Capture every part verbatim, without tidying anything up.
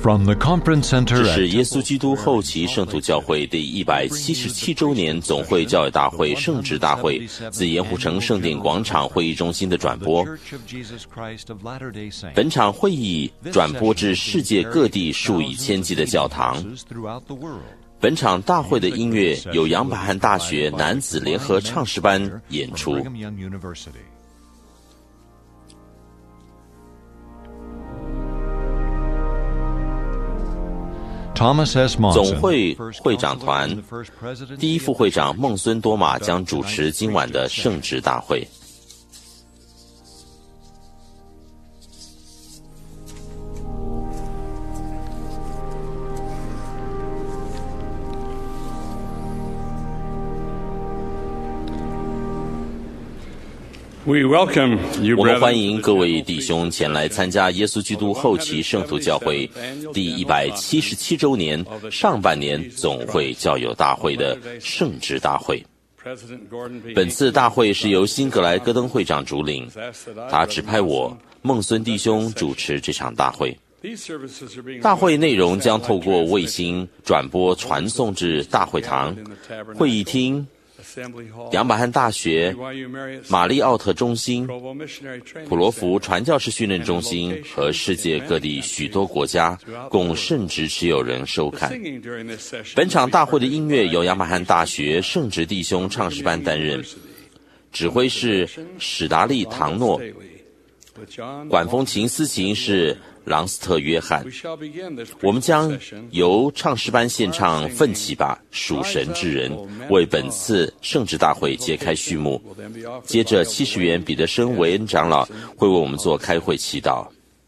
From the conference center 这是耶稣基督后期圣徒教会第一百七十七周年总会教育大会圣职大会自盐湖城圣典广场会议中心的转播。本场会议转播至世界各地数以千计的教堂。本场大会的音乐由杨百翰大学男子联合唱诗班演出。总会会长团第一副会长孟孙多玛将主持今晚的圣职大会。 We welcome you, 我们欢迎各位弟兄前来参加耶稣基督后期圣徒教会第一百七十七周年上半年总会教友大会的圣职大会。本次大会是由辛格莱戈登会长主领，他指派我孟孙弟兄主持这场大会。大会内容将透过卫星转播传送至大会堂、会议厅、杨百翰大学、玛丽奥特中心、普罗福传教士训练中心和世界各地许多国家供圣职持有人收看。本场大会的音乐由杨百翰大学圣职弟兄唱诗班担任，指挥是史达利唐诺，管风琴司琴是朗斯特约翰。我们将由唱诗班献唱《奋起吧，属神之人》，为本次圣职大会揭开序幕。接着七十元彼得生维恩长老会为我们做开会祈祷。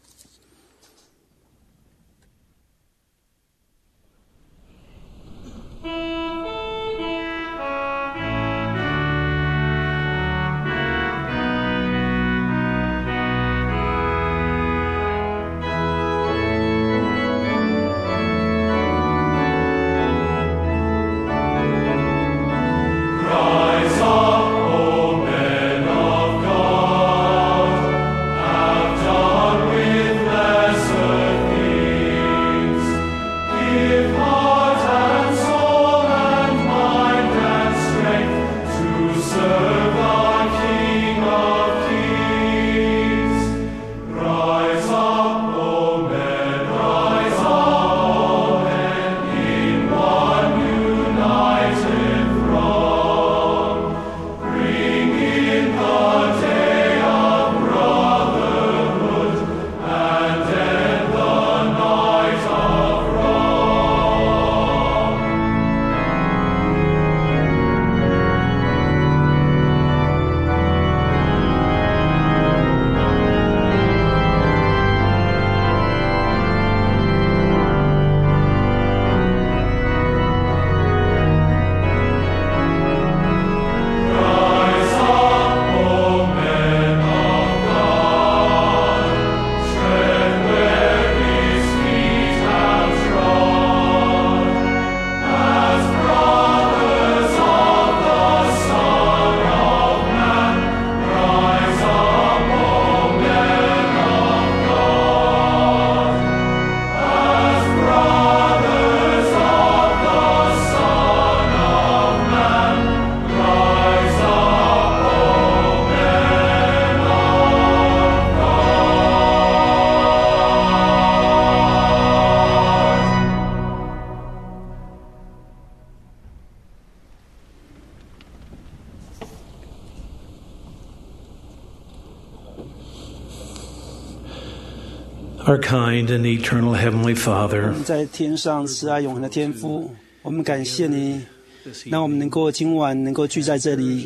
Our kind and eternal Heavenly 我 Father, 们在天上慈爱永恒的天父，我们感谢你，让我们能够今晚能够聚在这里，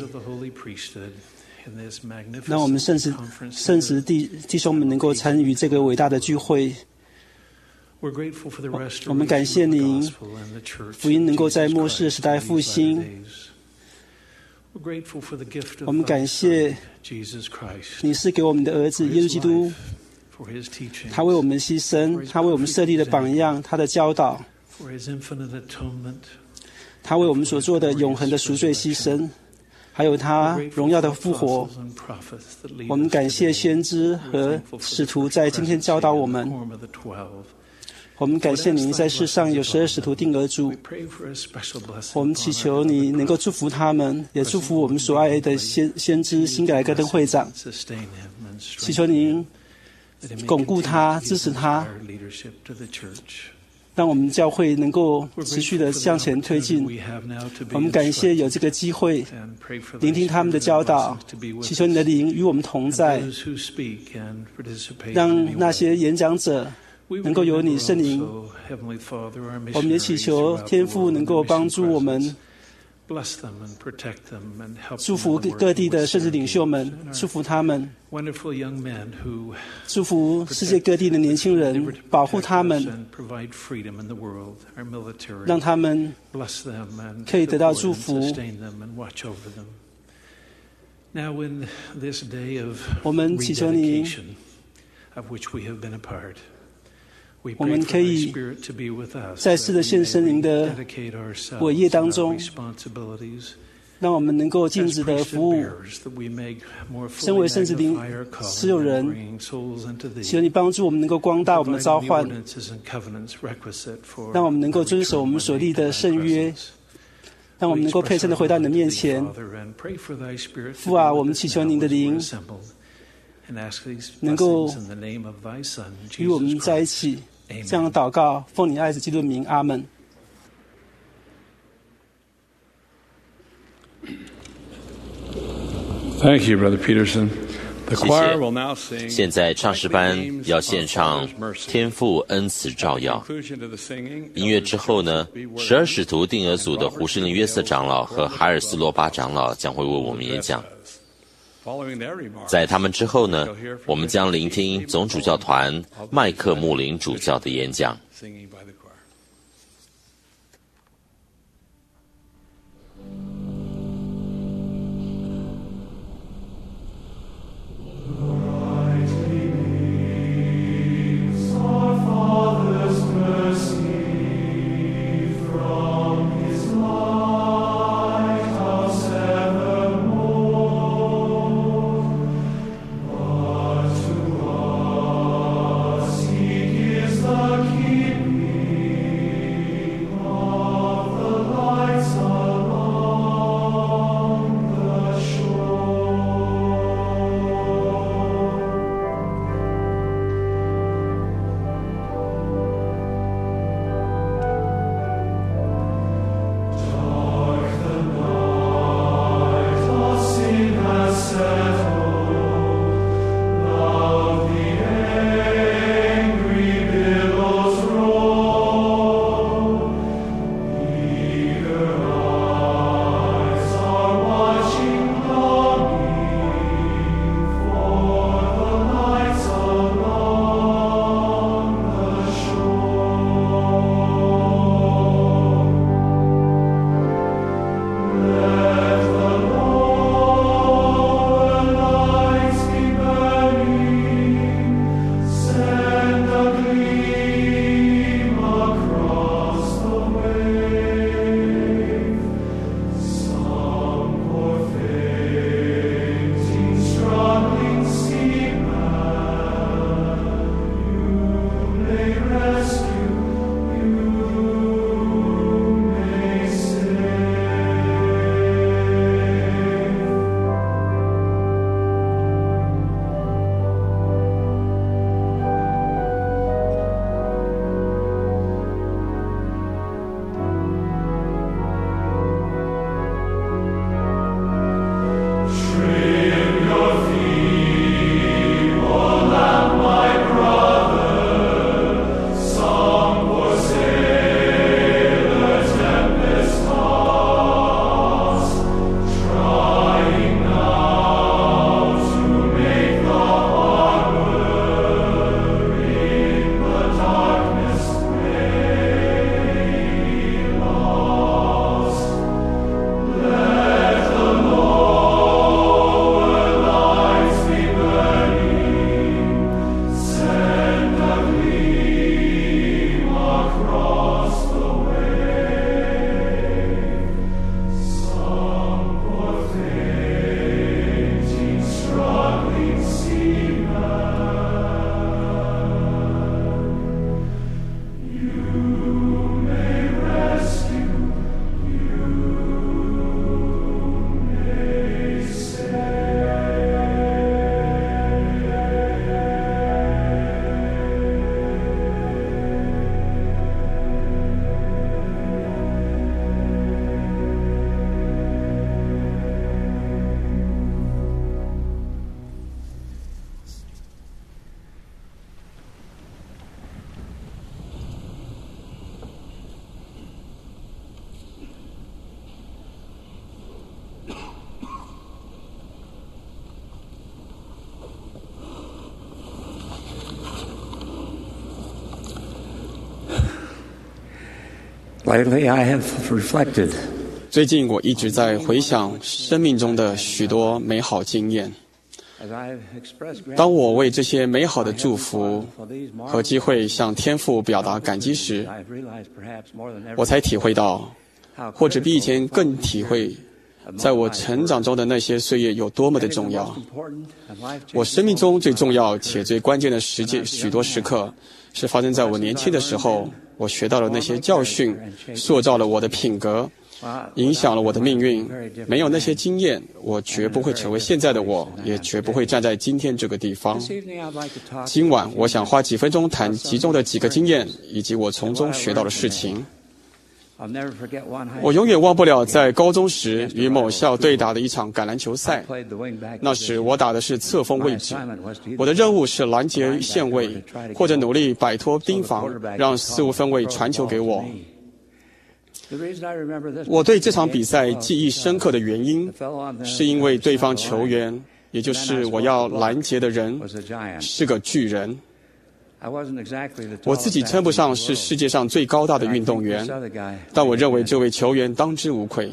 让我们圣使圣使弟弟兄们能够参与这个伟大的聚会。我们感谢你，福音能够在末世时代复兴。我们感谢你是给我们的儿子耶稣基督，他为我们牺牲，他为我们设立的榜样，他的教导，他为我们所做的永恒的赎罪牺牲，还有他荣耀的复活。我们感谢先知和使徒在今天教导我们， 我们感谢您在世上有十二使徒定额主，我们祈求你能够祝福他们，也祝福我们所爱的先先知辛格莱戈登会长，祈求您巩固他，支持他，让我们教会能够持续的向前推进。我们感谢有这个机会聆听他们的教导，祈求你的灵与我们同在，让那些演讲者能够有你圣灵。我们也祈求天父能够帮助我们，祝福各地的圣职领袖们，祝福他们，祝福世界各地的年轻人，保护他们，让他们可以得到祝福。我们祈求你，我们可以在世的献身灵的伟业当中，让我们能够尽职的服务。身为圣职灵持有人，祈求你帮助我们能够光大我们的召唤，让我们能够遵守我们所立的圣约，让我们能够配称的回到你的面前。父啊，我们祈求您的灵能够与我们在一起，这样祷告，奉你爱子基督的名，阿门。 Thank you, Brother Peterson. The 谢 choir will now 谢。 sing. 现在唱诗班要献唱《天父恩慈照耀》。 Conclusion to the singing. 音乐之后呢，十二使徒定额组的胡士林约瑟长老和海尔斯罗巴长老将会为我们演讲。 Following their remarks, 在他们之后呢，我们将聆听总主教团麦克穆林主教的演讲。 singing by the choir. He gives the keeping Lately, I have reflected. 最近我一直在回想生命中的许多美好经验。当我为这些美好的祝福和机会向天父表达感激时，我才体会到，或者比以前更体会，在我成长中的那些岁月有多么的重要。我生命中最重要且最关键的时间许多时刻，是发生在我年轻的时候。我学到了那些教训，塑造了我的品格，影响了我的命运。没有那些经验，我绝不会成为现在的我，也绝不会站在今天这个地方。今晚我想花几分钟谈其中的几个经验，以及我从中学到的事情。我永远忘不了在高中时与某校对打的一场橄榄球赛。那时我打的是侧锋位置，我的任务是拦截线位，或者努力摆脱盯防，让四五分卫传球给我。我对这场比赛记忆深刻的原因，是因为对方球员，也就是我要拦截的人，是个巨人。我自己称不上是世界上最高大的运动员，但我认为这位球员当之无愧。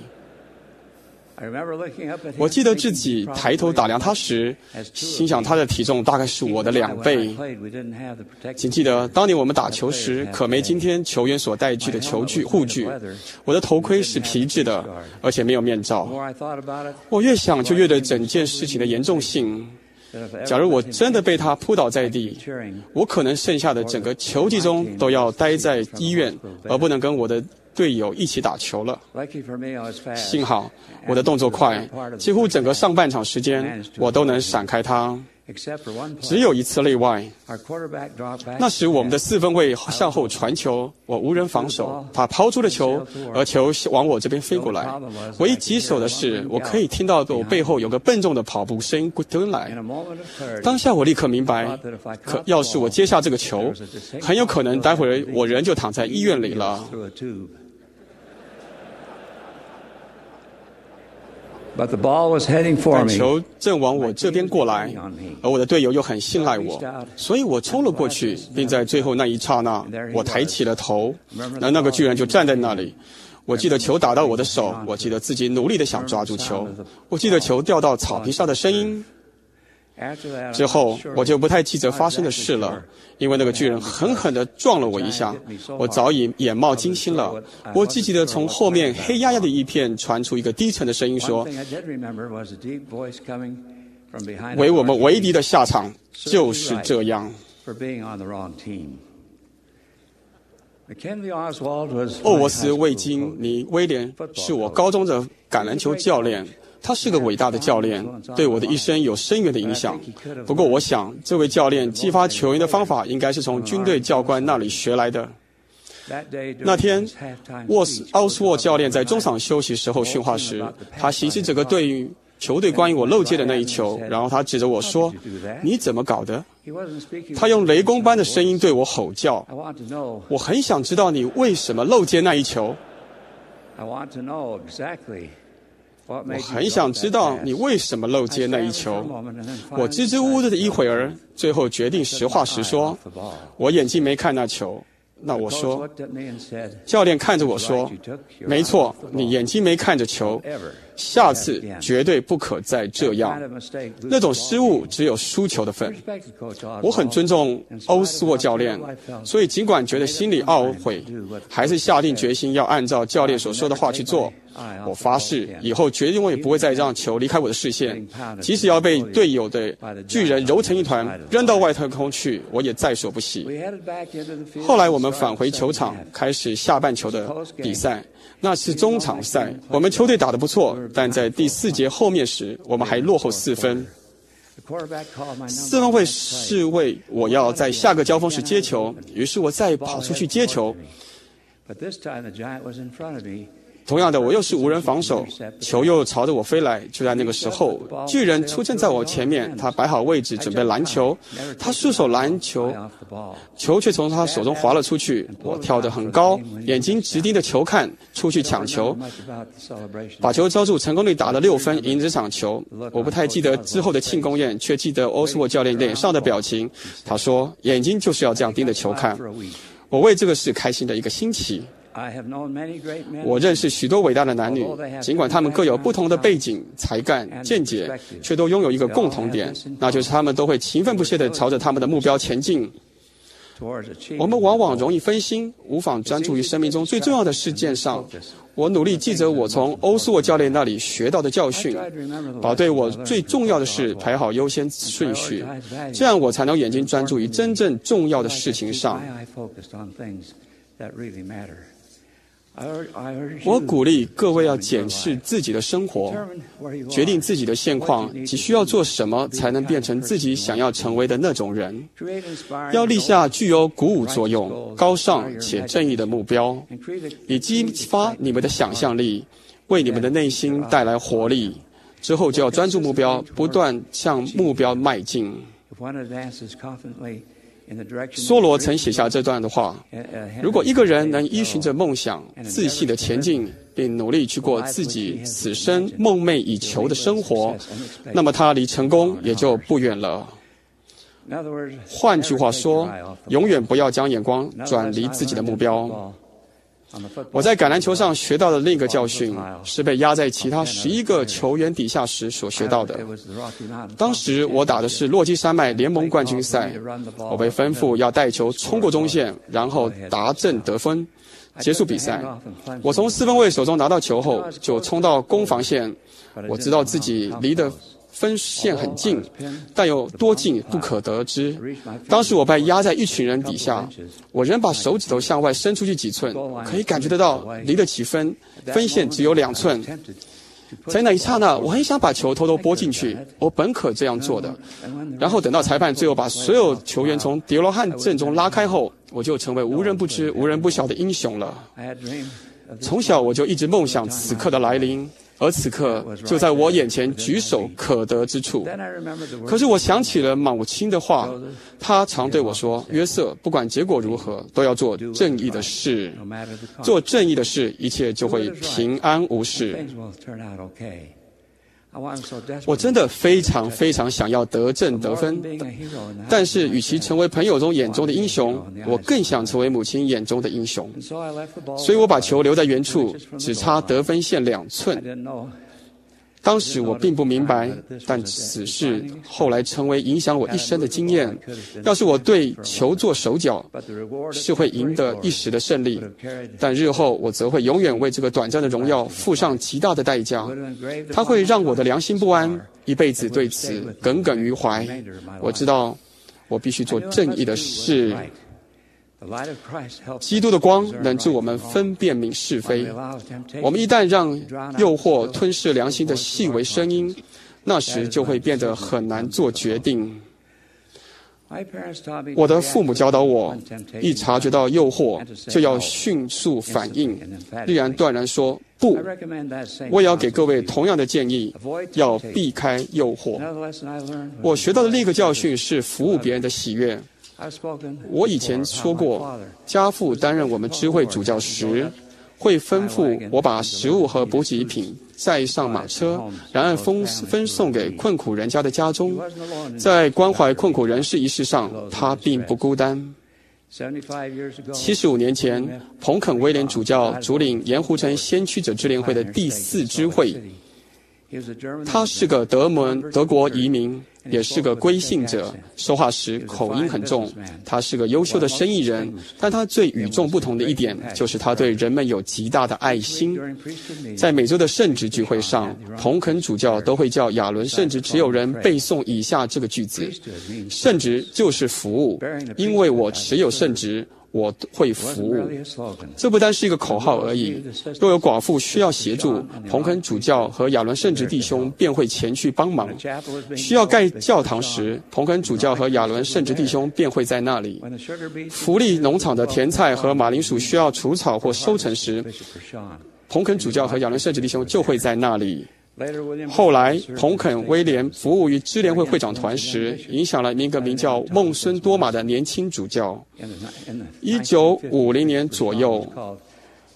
我记得自己抬头打量他时，心想他的体重大概是我的两倍。请记得，当年我们打球时，可没今天球员所带具的球具护具。我的头盔是皮质的，而且没有面罩。我越想就越对整件事情的严重性。假如我真的被他扑倒在地，我可能剩下的整个球季中都要待在医院，而不能跟我的队友一起打球了。幸好我的动作快，几乎整个上半场时间我都能闪开他。只有一次例外，那时我们的四分卫向后传球，我无人防守，他抛出了球，而球往我这边飞过来。唯一棘手的是，我可以听到我背后有个笨重的跑步声音跟来。当下我立刻明白，可要是我接下这个球，很有可能待会儿我人就躺在医院里了。 But the ball was heading for 但 me. 球正往我这边过来，而我的队友又很信赖我，所以我冲了过去，并在最后那一刹那，我抬起了头，而那个巨人就站在那里。我记得球打到我的手，我记得自己努力地想抓住球，我记得球掉到草皮上的声音。之后我就不太记得发生的事了，因为那个巨人狠狠地撞了我一下，我早已眼冒金星了。我只记得从后面黑压压的一片传出一个低沉的声音说，为我们为敌的下场就是这样。奥沃斯·魏金尼·威廉是我高中的橄榄球教练，他是个伟大的教练，对我的一生有深远的影响。不过我想，这位教练激发球员的方法应该是从军队教官那里学来的。那天，沃斯奥斯沃教练在中场休息时候训话时，他形容整个队于球队关于我漏接的那一球，然后他指着我说：“你怎么搞的？”他用雷公般的声音对我吼叫：“我很想知道你为什么漏接那一球。”我很想知道你为什么漏接那一球。我支支吾吾的一会儿，最后决定实话实说，我眼睛没看那球。那我说，教练看着我说，没错，你眼睛没看着球，下次绝对不可再这样。那种失误只有输球的份。我很尊重欧斯沃教练，所以尽管觉得心里懊悔，还是下定决心要按照教练所说的话去做。我发誓，以后绝对不会再让球离开我的视线，即使要被队友的巨人揉成一团，扔到外太空去，我也在所不惜。后来我们返回球场，开始下半球的比赛。那是中场赛，我们球队打得不错，但在第四节后面时，我们还落后四分。四分卫是为我要在下个交锋时接球，于是我再跑出去接球。同样的，我又是无人防守，球又朝着我飞来。就在那个时候，巨人出现在我前面，他摆好位置准备拦球，他束手拦球，球却从他手中滑了出去。我跳得很高，眼睛直盯着球看，出去抢球，把球抓住，成功率打了六分，赢这场球。我不太记得之后的庆功宴，却记得欧斯沃教练脸上的表情。他说：“眼睛就是要这样盯着球看。”我为这个事开心的一个星期。 我认识许多伟大的男女，尽管他们各有不同的背景、才干、见解，却都拥有一个共同点，那就是他们都会勤奋不懈地朝着他们的目标前进。我们往往容易分心，无法专注于生命中最重要的事件上。我努力记着我从欧斯沃教练那里学到的教训，把对我最重要的事排好优先顺序，这样我才能眼睛专注于真正重要的事情上。我鼓励各位要检视自己的生活，决定自己的现况及需要做什么才能变成自己想要成为的那种人。要立下具有鼓舞作用、高尚且正义的目标，以激发你们的想象力，为你们的内心带来活力。之后就要专注目标，不断向目标迈进。梭罗曾写下这段的话：如果一个人能依循着梦想，自信地前进，并努力去过自己此生梦寐以求的生活，那么他离成功也就不远了。换句话说，永远不要将眼光转离自己的目标。我在橄榄球上学到的另一个教训，是被压在其他十一个球员底下时所学到的。当时我打的是落基山脉联盟冠军赛，我被吩咐要带球冲过中线，然后达阵得分，结束比赛。我从四分卫手中拿到球后，就冲到攻防线。我知道自己离得分线很近，但有多近不可得知。当时我被压在一群人底下，我仍把手指头向外伸出去几寸，可以感觉得到离得起分，分线只有两寸。在那一刹那，我很想把球偷偷拨进去，我本可这样做的。然后等到裁判最后把所有球员从迪罗汉阵中拉开后，我就成为无人不知、无人不晓的英雄了。从小我就一直梦想此刻的来临，而此刻就在我眼前举手可得之处。可是我想起了母亲的话，她常对我说：约瑟，不管结果如何，都要做正义的事。做正义的事，一切就会平安无事。我真的非常非常想要得正得分，但是与其成为朋友中眼中的英雄，我更想成为母亲眼中的英雄。所以我把球留在原处，只差得分线两寸。当时我并不明白，但此事后来成为影响我一生的经验。要是我对球做手脚，是会赢得一时的胜利，但日后我则会永远为这个短暂的荣耀付上极大的代价。它会让我的良心不安，一辈子对此耿耿于怀。我知道我必须做正义的事。基督的光能助我们分辨明是非。我们一旦让诱惑吞噬良心的细微声音，那时就会变得很难做决定。我的父母教导我，一察觉到诱惑就要迅速反应，毅然断然说不。我也要给各位同样的建议，要避开诱惑。我学到的另一个教训是服务别人的喜悦。我以前说过，家父担任我们知会主教时，会吩咐我把食物和补给品载上马车，然后分分送给困苦人家的家中。在关怀困苦人士一事上，他并不孤单。七十五年前，彭肯威廉主教主领盐湖城先驱者支联会的第四支会。他是个德门德国移民，也是个归信者，说话时口音很重。他是个优秀的生意人，但他最与众不同的一点就是他对人们有极大的爱心。在每周的圣职聚会上，彭肯主教都会叫亚伦圣职持有人背诵以下这个句子：圣职就是服务，因为我持有圣职，我会服务。这不单是一个口号而已。若有寡妇需要协助，彭肯主教和亚伦圣职弟兄便会前去帮忙。需要盖教堂时，彭肯主教和亚伦圣职弟兄便会在那里。福利农场的甜菜和马铃薯需要除草或收成时，彭肯主教和亚伦圣职弟兄就会在那里。后来，彭肯威廉服务于支联会会长团时，影响了一个名叫孟孙多玛的年轻主教。一九五零年左右，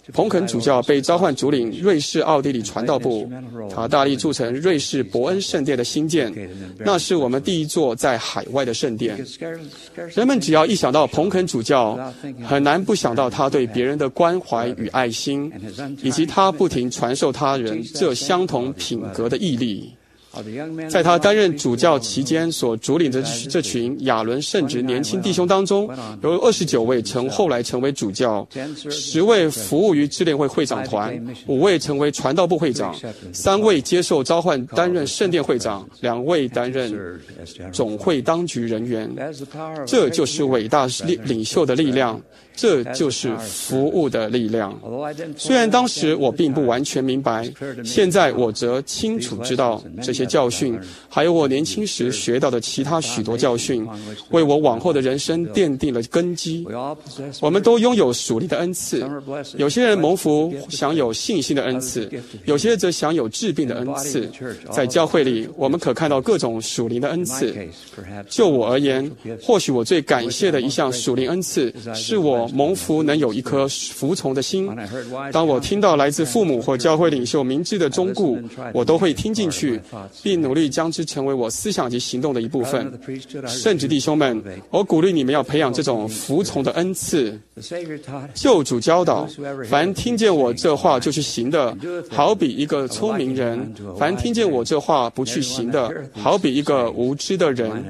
彭肯主教被召唤主领瑞士奥地利传道部，他大力促成瑞士伯恩圣殿的兴建，那是我们第一座在海外的圣殿。人们只要一想到彭肯主教，很难不想到他对别人的关怀与爱心，以及他不停传授他人这相同品格的毅力。在他担任主教期间所主领的这群亚伦圣职年轻弟兄当中，有二十九位成后来成为主教，十位服务于支联会会长团，五位成为传道部会长，三位接受召唤担任圣殿会长，两位担任总会当局人员。这就是伟大领袖的力量，这就是服务的力量。虽然当时我并不完全明白，现在我则清楚知道这些教训，还有我年轻时学到的其他许多教训，为我往后的人生奠定了根基。我们都拥有属灵的恩赐，有些人蒙福享有信心的恩赐，有些则享有治病的恩赐。在教会里，我们可看到各种属灵的恩赐。就我而言，或许我最感谢的一项属灵恩赐，是我蒙福能有一颗服从的心。当我听到来自父母或教会领袖明智的忠告，我都会听进去，并努力将之成为我思想及行动的一部分。圣职弟兄们，我鼓励你们要培养这种服从的恩赐。救主教导，凡听见我这话就去行的，好比一个聪明人；凡听见我这话不去行的，好比一个无知的人。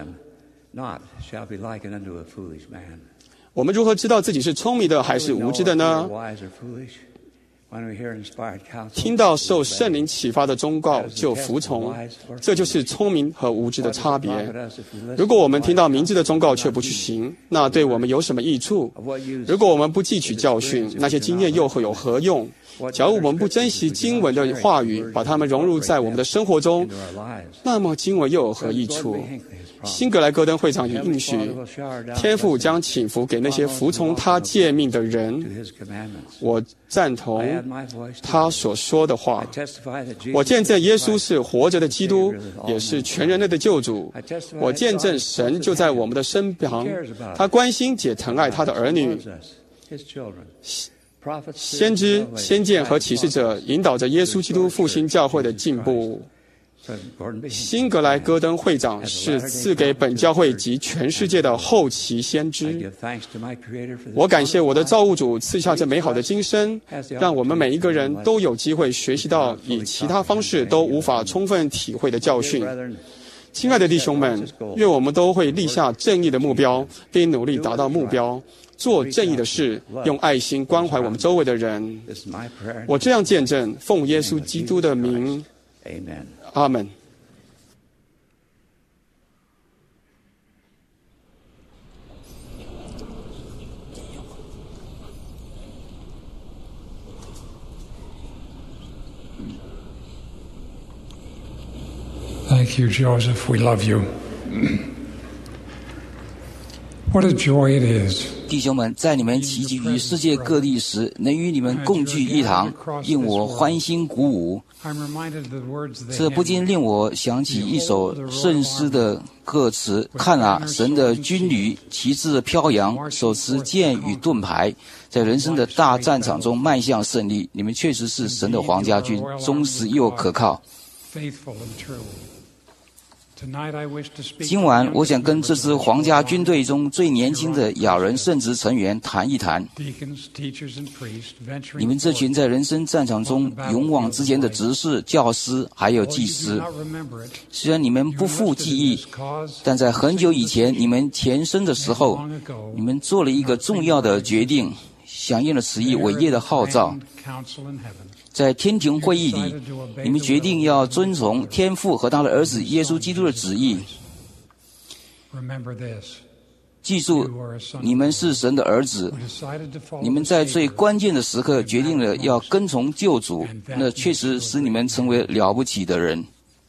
我们如何知道自己是聪明的还是无知的呢？听到受圣灵启发的忠告就服从，这就是聪明和无知的差别。如果我们听到明智的忠告却不去行，那对我们有什么益处？如果我们不汲取教训，那些经验又会有何用？假如我们不珍惜经文的话语，把它们融入在我们的生活中，那么经文又有何益处？辛格莱戈登会长也应许，天父将请福给那些服从他诫命的人。我赞同他所说的话。我见证耶稣是活着的基督，也是全人类的救主。我见证神就在我们的身旁，他关心且疼爱他的儿女。先知、先见和启示者引导着耶稣基督复兴教会的进步。辛格莱戈登会长是赐给本教会及全世界的后期先知。我感谢我的造物主赐下这美好的今生，让我们每一个人都有机会学习到以其他方式都无法充分体会的教训。亲爱的弟兄们，愿我们都会立下正义的目标，并努力达到目标，做正义的事，用爱心关怀我们周围的人。我这样见证，奉耶稣基督的名，阿门。 Thank you, Joseph. We love you. What a joy it is. 弟兄们，在你们齐集于世界各地时，能与你们共聚一堂，令我欢欣鼓舞。这不禁令我想起一首圣诗的歌词：看啊，神的军旅旗帜飘扬，手持剑与盾牌，在人生的大战场中迈向胜利。你们确实是神的皇家军，忠实又可靠。今晚我想跟这支皇家军队中最年轻的亚伦圣职成员谈一谈，你们这群在人生战场中勇往直前的执事、教师还有祭司。虽然你们不复记忆，但在很久以前你们前生的时候，你们做了一个重要的决定，响应了此一伟业的号召。在天庭会议里，你们决定要遵从天父和他的儿子耶稣基督的旨意。记住，你们是神的儿子，你们在最关键的时刻决定了要跟从救主，那确实使你们成为了不起的人。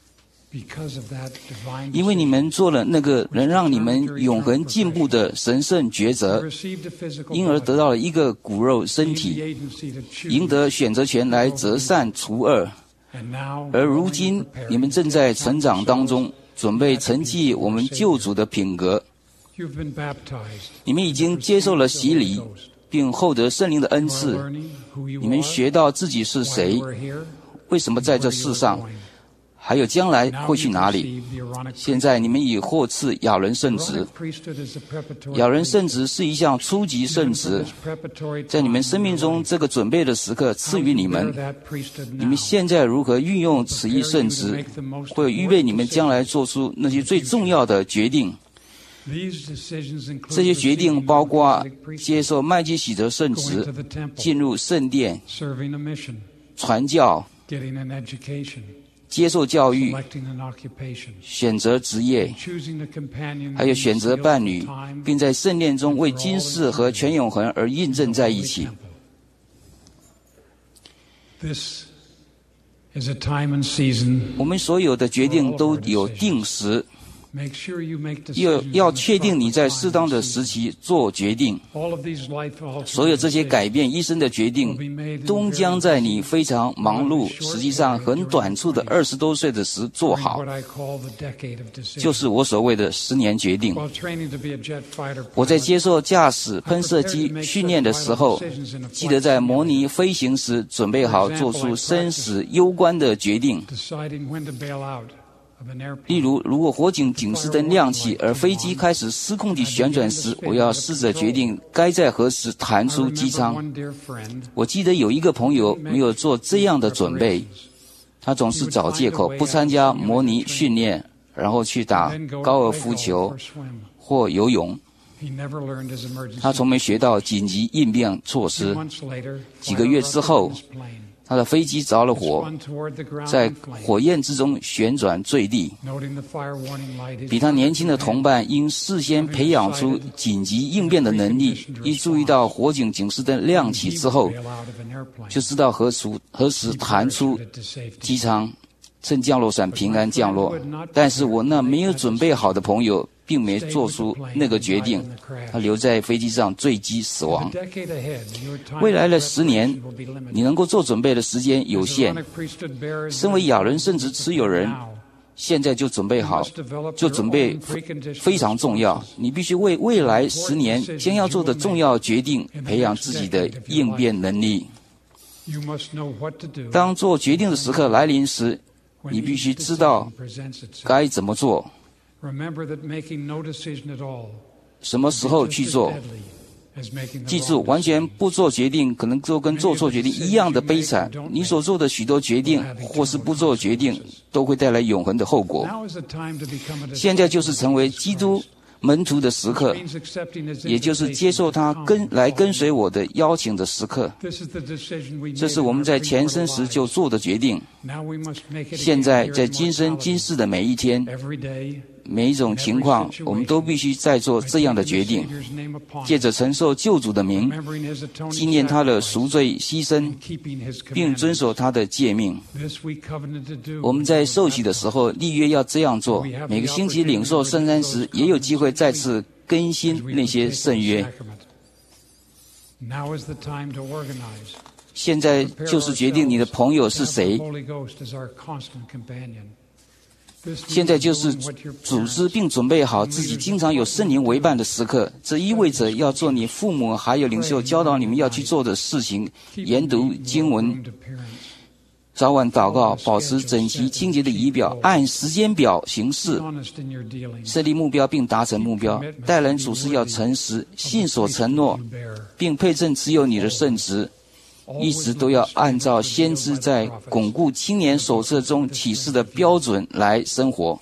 因为你们做了那个能让你们永恒进步的神圣抉择，因而得到了一个骨肉身体，赢得选择权来择善除恶。而如今你们正在成长当中，准备承继我们救主的品格。你们已经接受了洗礼， 并获得圣灵的恩赐，你们学到自己是谁，为什么在这世上，还有将来会去哪里。现在你们已获赐亚伦圣职。亚伦圣职是一项初级圣职，在你们生命中这个准备的时刻赐予你们。你们现在如何运用此一圣职，会预备你们将来做出那些最重要的决定。这些决定包括接受麦基洗德圣职，进入圣殿，传教，接受教育，选择职业，还有选择伴侣，并在圣殿中为今世和全永恒而印证在一起。我们所有的决定都有定时，要要确定你在适当的时期做决定。所有这些改变一生的决定，都将在你非常忙碌、实际上很短促的二十多岁的时做好，就是我所谓的十年决定。我在接受驾驶喷射机训练的时候，记得在模拟飞行时准备好做出生死攸关的决定。例如，如果火警警示灯亮起，而飞机开始失控地旋转时，我要试着决定该在何时弹出机舱。我记得有一个朋友没有做这样的准备，他总是找借口不参加模拟训练，然后去打高尔夫球或游泳。他从没学到紧急应变措施。几个月之后，他的飞机着了火，在火焰之中旋转坠地。比他年轻的同伴因事先培养出紧急应变的能力，一注意到火警警示灯亮起之后，就知道何时何时弹出机舱，趁降落伞平安降落。但是我那没有准备好的朋友并没做出那个决定，他留在飞机上坠机死亡。未来的十年，你能够做准备的时间有限。身为亚伦圣职持有人，现在就准备好，就准备非常重要。你必须为未来十年将要做的重要决定培养自己的应变能力。当做决定的时刻来临时，你必须知道该怎么做，什么时候去做。记住，完全不做决定可能就跟做错决定一样的悲惨。你所做的许多决定或是不做决定都会带来永恒的后果。现在就是成为基督门徒的时刻，也就是接受他跟来跟随我的邀请的时刻。这是我们在前生时就做的决定。现在在今生今世的每一天，每一种情况，我们都必须再做这样的决定，借着承受救主的名，纪念他的赎罪牺牲，并遵守他的诫命。我们在受洗的时候立约要这样做，每个星期领受圣餐时也有机会再次更新那些圣约。现在就是决定你的朋友是谁，现在就是组织并准备好自己经常有圣灵为伴的时刻。这意味着要做你父母还有领袖教导你们要去做的事情，研读经文，早晚祷告，保持整齐清洁的仪表，按时间表行事，设立目标并达成目标。待人处事要诚实，信所承诺，并配正持有你的圣职，一直都要按照先知在巩固青年手册中启示的标准来生活。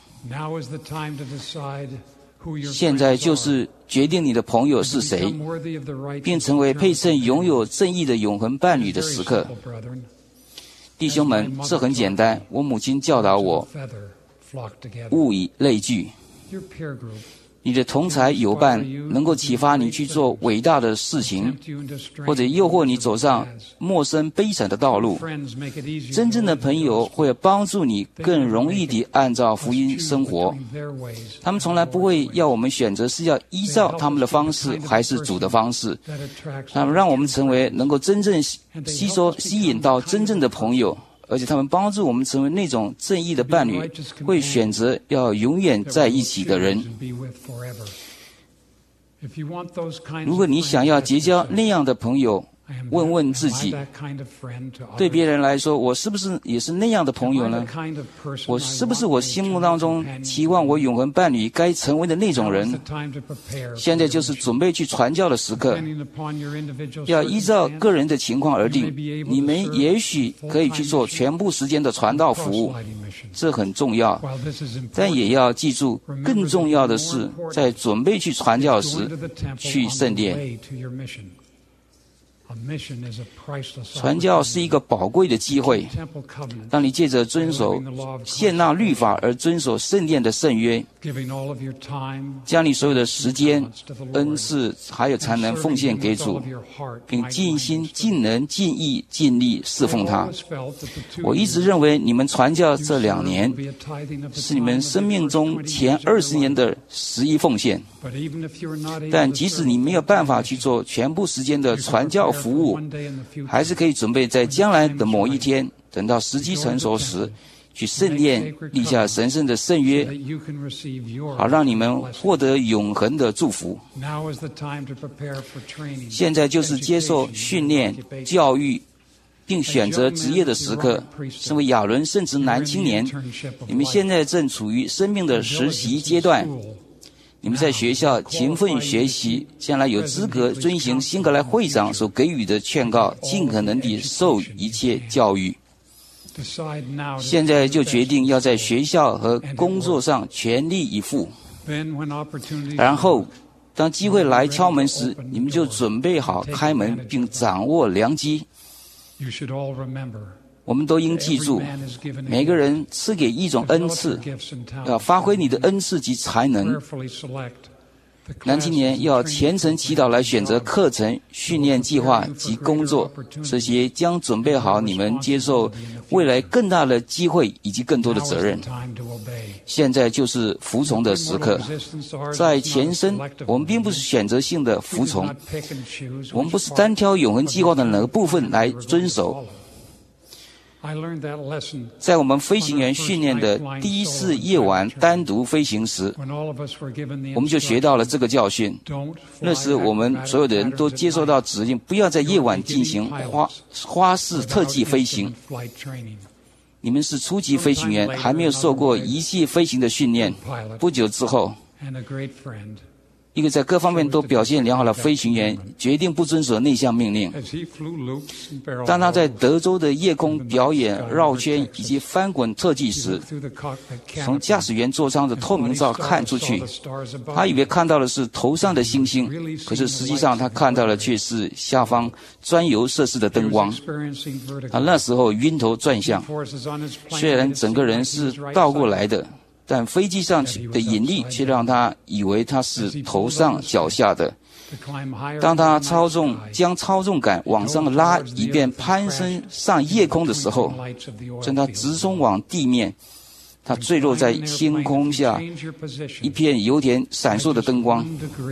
现在就是决定你的朋友是谁，并成为配称拥有正义的永恒伴侣的时刻。弟兄们，这很简单。我母亲教导我，物以类聚。你的同侪友伴能够启发你去做伟大的事情，或者诱惑你走上陌生悲惨的道路。真正的朋友会帮助你更容易地按照福音生活。他们从来不会要我们选择是要依照他们的方式还是主的方式。他们让我们成为能够真正吸收吸引到真正的朋友，而且他们帮助我们成为那种正义的伴侣，会选择要永远在一起的人。 如果你想要结交那样的朋友，问问自己，对别人来说，我是不是也是那样的朋友呢？我是不是我心目当中期望我永恒伴侣该成为的那种人？现在就是准备去传教的时刻，要依照个人的情况而定。你们也许可以去做全部时间的传道服务，这很重要，但也要记住，更重要的是在准备去传教时去圣殿。传教是一个宝贵的机会，当你借着遵守献纳律法而遵守圣殿的圣约，将你所有的时间、恩赐还有才能奉献给主，并尽心、尽能、尽意、尽力侍奉他。我一直认为你们传教这两年是你们生命中前二十年的十一奉献，但即使你没有办法去做全部时间的传教服务，还是可以准备在将来的某一天，等到时机成熟时，去圣殿立下神圣的圣约，好让你们获得永恒的祝福。现在就是接受训练、教育并选择职业的时刻。身为亚伦圣职男青年，你们现在正处于生命的实习阶段。你们在学校勤奋学习，将来有资格遵行辛格莱会长所给予的劝告，尽可能地受一切教育。现在就决定要在学校和工作上全力以赴，然后当机会来敲门时，你们就准备好开门并掌握良机。我们都应记住，每个人赐给一种恩赐，要发挥你的恩赐及才能。男青年要虔诚祈祷来选择课程、训练计划及工作，这些将准备好你们接受未来更大的机会以及更多的责任。现在就是服从的时刻。在前身，我们并不是选择性的服从，我们不是单挑永恒计划的哪个部分来遵守。在我们飞行员训练的第一次夜晚单独飞行时，我们就学到了这个教训。那时我们所有的人都接受到指令，不要在夜晚进行花花式特技飞行。你们是初级飞行员，还没有受过仪器飞行的训练。不久之后，一个在各方面都表现良好的飞行员决定不遵守那项命令。当他在德州的夜空表演绕圈以及翻滚特技时，从驾驶员座舱的透明罩看出去，他以为看到的是头上的星星，可是实际上他看到的却是下方专油设施的灯光。他那时候晕头转向，虽然整个人是倒过来的，但飞机上的引力却让他以为他是头上脚下的。当他操纵将操纵杆往上拉，以便攀升上夜空的时候，正他直冲往地面，他坠落在星空下一片油田闪烁的灯光。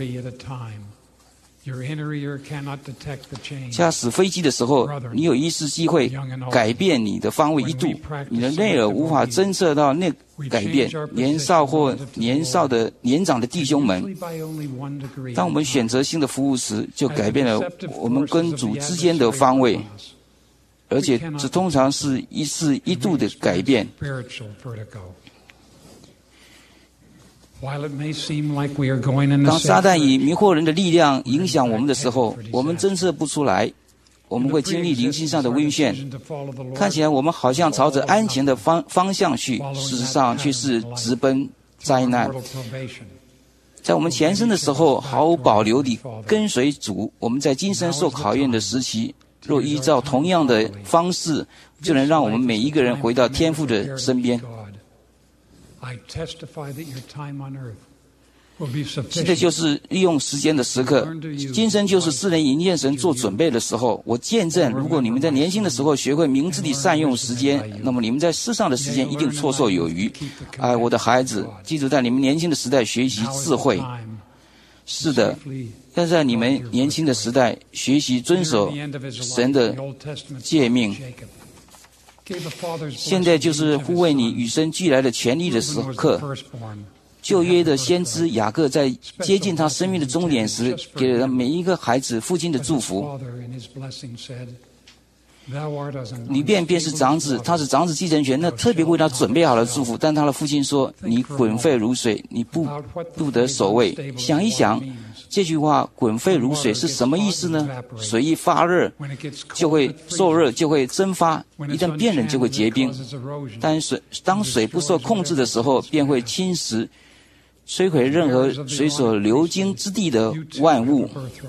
驾驶飞机的时候，你有一次机会改变你的方位一度，你的内耳无法侦测到那改变。年少或年少的年长的弟兄们，当我们选择新的服务时，就改变了我们跟主之间的方位，而且这通常是一次一度的改变。当撒旦以迷惑人的力量影响我们的时候，我们侦测不出来，我们会经历灵性上的晕眩，看起来我们好像朝着安全的方方向去，事实上却是直奔灾难。在我们前身的时候，毫无保留地跟随主，我们在精神受考验的时期，若依照同样的方式，就能让我们每一个人回到天父的身边。现在就是利用时间的时刻，今生就是世人迎接神做准备的时候。我见证，如果你们在年轻的时候学会明智地善用时间，那么你们在世上的时间一定绰绰有余。哎，我的孩子，记住在你们年轻的时代学习智慧。是的，要在你们年轻的时代学习遵守神的诫命。现在就是护卫你与生俱来的权利的时刻。 旧约的先知雅各在接近他生命的终点时，给了每一个孩子父亲的祝福。吕便便是长子，他是长子继承权，那特别为他准备好了祝福。但他的父亲说：“你滚沸如水，你不不得守卫。”想一想，这句话“滚沸如水”是什么意思呢？水一发热，就会受热，就会蒸发；一旦变冷，就会结冰。但水当水不受控制的时候，便会侵蚀、摧毁任何水所流经之地的万物。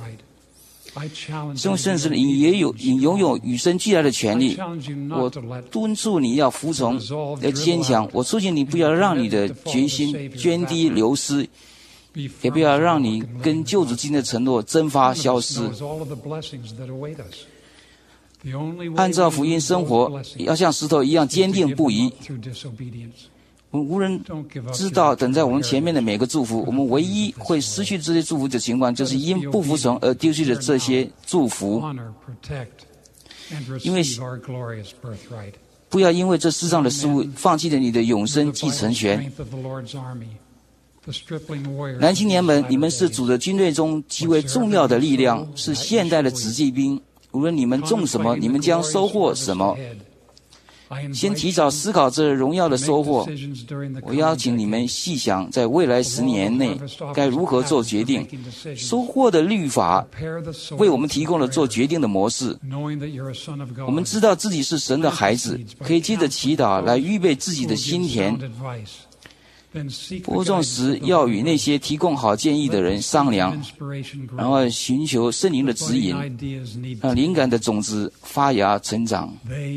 这种甚至你也有你拥有与生俱来的权利。我敦促你要服从，要坚强。我促请你不要让你的决心涓滴流失，也不要让你跟救主之间的承诺蒸发消失。按照福音生活，要像石头一样坚定不移。我们无人知道等在我们前面的每个祝福，我们唯一会失去这些祝福的情况，就是因不服从而丢弃了这些祝福。因为不要因为这世上的事物放弃了你的永生继承权。男青年们，你们是主的军队中极为重要的力量，是现代的子弟兵。无论你们种什么，你们将收获什么。先提早思考这荣耀的收获。我邀请你们细想，在未来十年内该如何做决定。收获的律法为我们提供了做决定的模式。我们知道自己是神的孩子，可以借着祈祷来预备自己的心田。播种时要与那些提供好建议的人商量，然后寻求圣灵的指引，让灵感的种子发芽成长。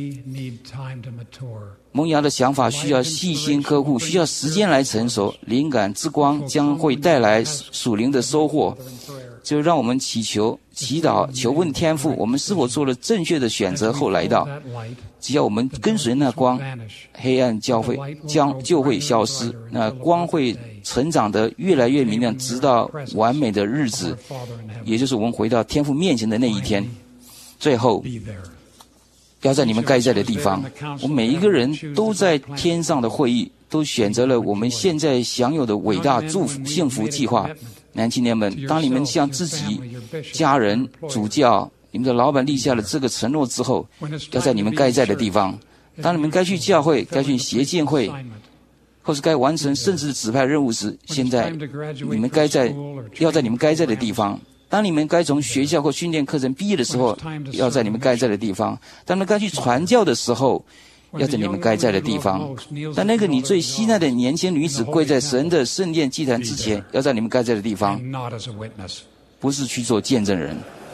萌芽的想法需要细心呵护，需要时间来成熟。灵感之光将会带来属灵的收获。就让我们祈求、祈祷、求问天父，我们是否做了正确的选择后来到。只要我们跟随那光，黑暗将会将就会消失，那光会成长得越来越明亮，直到完美的日子，也就是我们回到天父面前的那一天。最后，要在你们该在的地方。我们每一个人都在天上的会议，都选择了我们现在享有的伟大祝福幸福计划。男青年们，当你们向自己、家人、主教、你们的老板立下了这个承诺之后，要在你们该在的地方。当你们该去教会、该去协进会，或是该完成圣旨指派任务时，现在你们该在，要在你们该在的地方。当你们该从学校或训练课程毕业的时候，要在你们该在的地方。当你们该去传教的时候，要在你们该在的地方。但那个你最心爱的年轻女子跪在神的圣殿祭坛之前，要在你们该在的地方，不是去做见证人。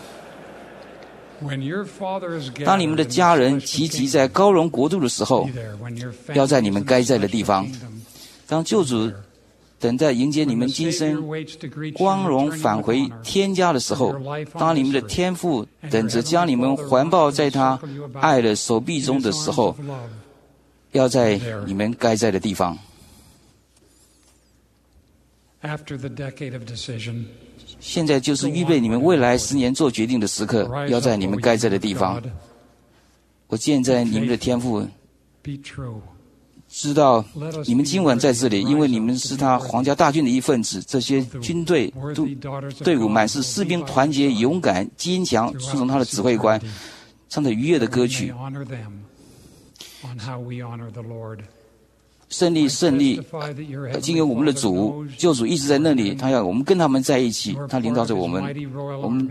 当你们的家人齐集在高荣国度的时候，要在你们该在的地方。当救主等待迎接你们今生光荣返回天家的时候，当你们的天父等着将你们环抱在他爱的手臂中的时候，要在你们该在的地方。现在就是预备你们未来十年做决定的时刻，要在你们该在的地方。我见在你们的天父知道你们今晚在这里，因为你们是他皇家大军的一份子。这些军队队伍满是士兵，团结、勇敢、坚强，顺从他的指挥官，唱着愉悦的歌曲。胜利，胜利！经由我们的主救主一直在那里，他要我们跟他们在一起，他领导着我们。我们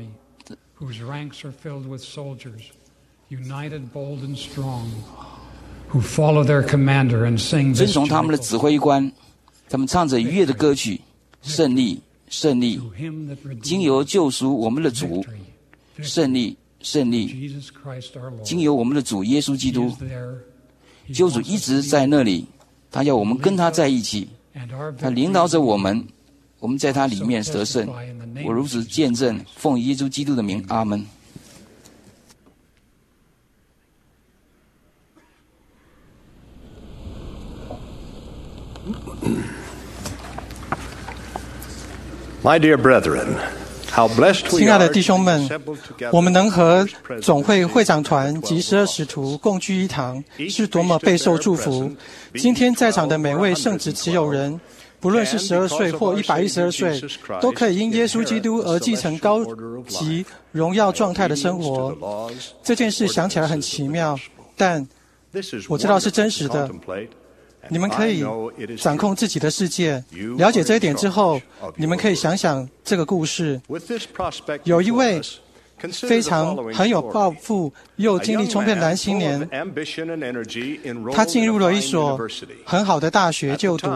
遵从他们的指挥官，他们唱着愉悦的歌曲。胜利，胜利！经由救赎我们的主，胜利，胜利！经由我们的主耶稣基督，救主一直在那里。他要我们跟他在一起，他领导着我们，我们在他里面得胜。我如此见证，奉耶稣基督的名，阿门。 My dear brethren, how blessed we are. 亲爱的弟兄们，我们能和总会会长团及十二使徒共聚一堂，是多么备受祝福。今天在场的每位圣职持有人， 不论是十二岁或一百一十二岁，都可以因耶稣基督而继承高级荣耀状态的生活。这件事想起来很奇妙，但我知道是真实的。你们可以掌控自己的世界。了解这一点之后，你们可以想想这个故事。有一位非常很有抱负又精力充沛的男青年，他进入了一所很好的大学就读。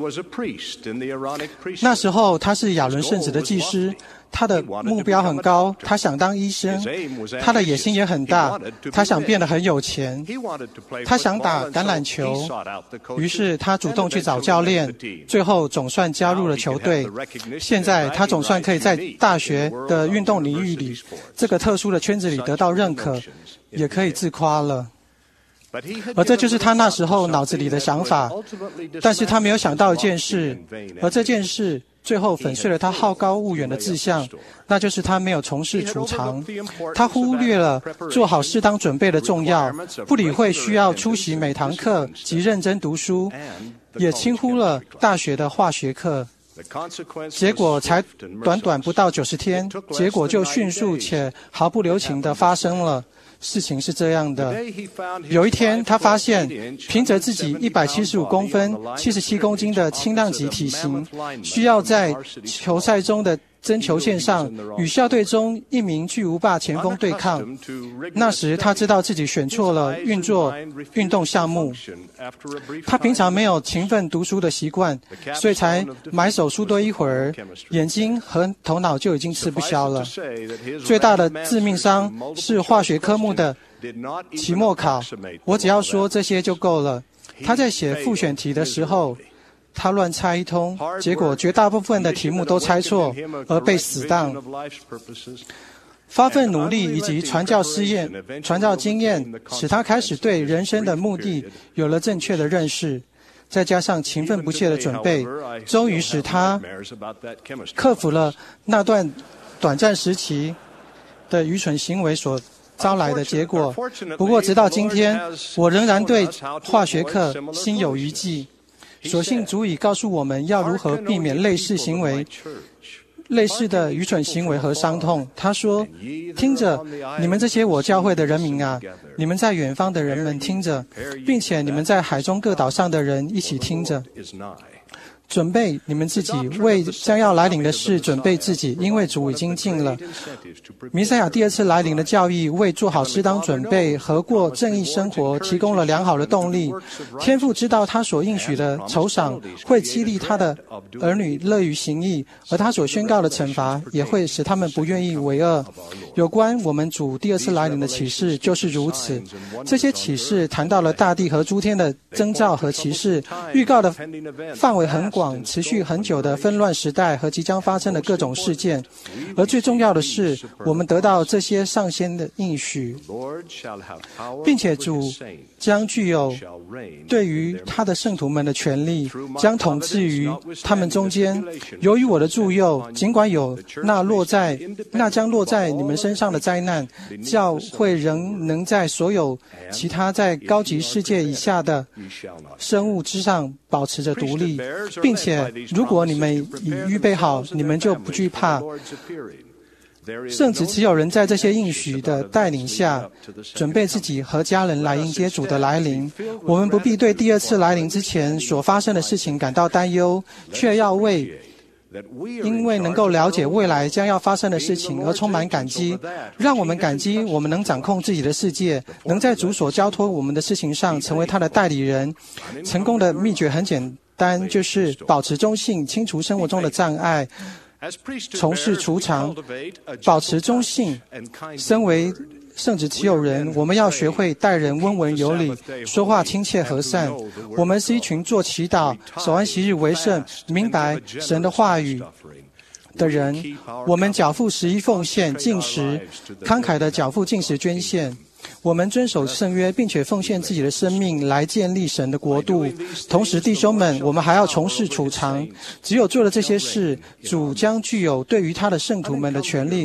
那时候他是亚伦圣子的祭司，他的目标很高，他想当医生，他的野心也很大，他想变得很有钱，他想打橄榄球，于是他主动去找教练，最后总算加入了球队。现在他总算可以在大学的运动领域里，这个特殊的圈子里得到认可，也可以自夸了。而这就是他那时候脑子里的想法，但是他没有想到一件事，而这件事最后粉碎了他好高骛远的志向，那就是他没有从事储藏。他忽略了做好适当准备的重要，不理会需要出席每堂课及认真读书，也轻忽了大学的化学课。结果才短短不到九十天，结果就迅速且毫不留情地发生了。事情是这样的，有一天他发现，凭着自己一百七十五公分、七十七公斤的轻量级体型，需要在球赛中的争球线上与校队中一名巨无霸前锋对抗。那时他知道自己选错了运作运动项目，他平常没有勤奋读书的习惯，所以才埋首书堆一会儿，眼睛和头脑就已经吃不消了。最大的致命伤是化学科目的期末考，我只要说这些就够了。他在写复选题的时候，他乱猜一通，结果绝大部分的题目都猜错，而被死当。发奋努力以及传教试验、传教经验，使他开始对人生的目的有了正确的认识。再加上勤奋不懈的准备，终于使他克服了那段短暂时期的愚蠢行为所招来的结果。不过直到今天，我仍然对化学课心有余悸。所幸足以告诉我们要如何避免类似行为、类似的愚蠢行为和伤痛。他说：“听着，你们这些我教会的人民啊，你们在远方的人们听着，并且你们在海中各岛上的人一起听着。准备你们自己，为将要来临的事准备自己，因为主已经近了。弥赛亚第二次来临的教义为做好适当准备和过正义生活提供了良好的动力。天父知道他所应许的酬赏会激励他的儿女乐于行义，而他所宣告的惩罚也会使他们不愿意为恶。有关我们主第二次来临的启示就是如此。这些启示谈到了大地和诸天的征兆和启示，预告的范围很广，持续很久的纷乱时代和即将发生的各种事件。而最重要的是，我们得到这些上先的应许，并且主将具有对于他的圣徒们的权利，将统治于他们中间。由于我的助佑，尽管有那落在那将落在你们身上的灾难，教会仍能在所有其他在高级世界以下的生物之上保持着独立，并且如果你们已预备好，你们就不惧怕。圣子只有人在这些应许的带领下，准备自己和家人来迎接主的来临。我们不必对第二次来临之前所发生的事情感到担忧，却要为因为能够了解未来将要发生的事情而充满感激。让我们感激我们能掌控自己的世界，能在主所交托我们的事情上成为他的代理人。成功的秘诀很简单，就是保持中性，清除生活中的障碍，从事储藏，保持中性。身为圣职持有人，我们要学会待人温文有礼，说话亲切和善。我们是一群做祈祷、守安息日为圣、明白神的话语的人。我们缴付十一奉献、进食，慷慨地缴付进食捐献。我们遵守圣约，并且奉献自己的生命来建立神的国度。同时，弟兄们，我们还要从事储藏。只有做了这些事，主将具有对于他的圣徒们的权利，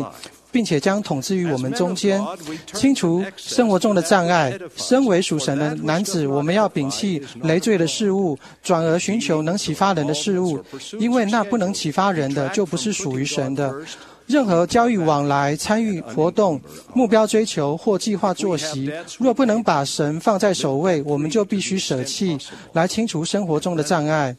并且将统治于我们中间，清除生活中的障碍。身为属神的男子，我们要摒弃累赘的事物，转而寻求能启发人的事物，因为那不能启发人的，就不是属于神的。任何交易往来、参与活动、目标追求或计划作息，若不能把神放在首位，我们就必须舍弃，来清除生活中的障碍。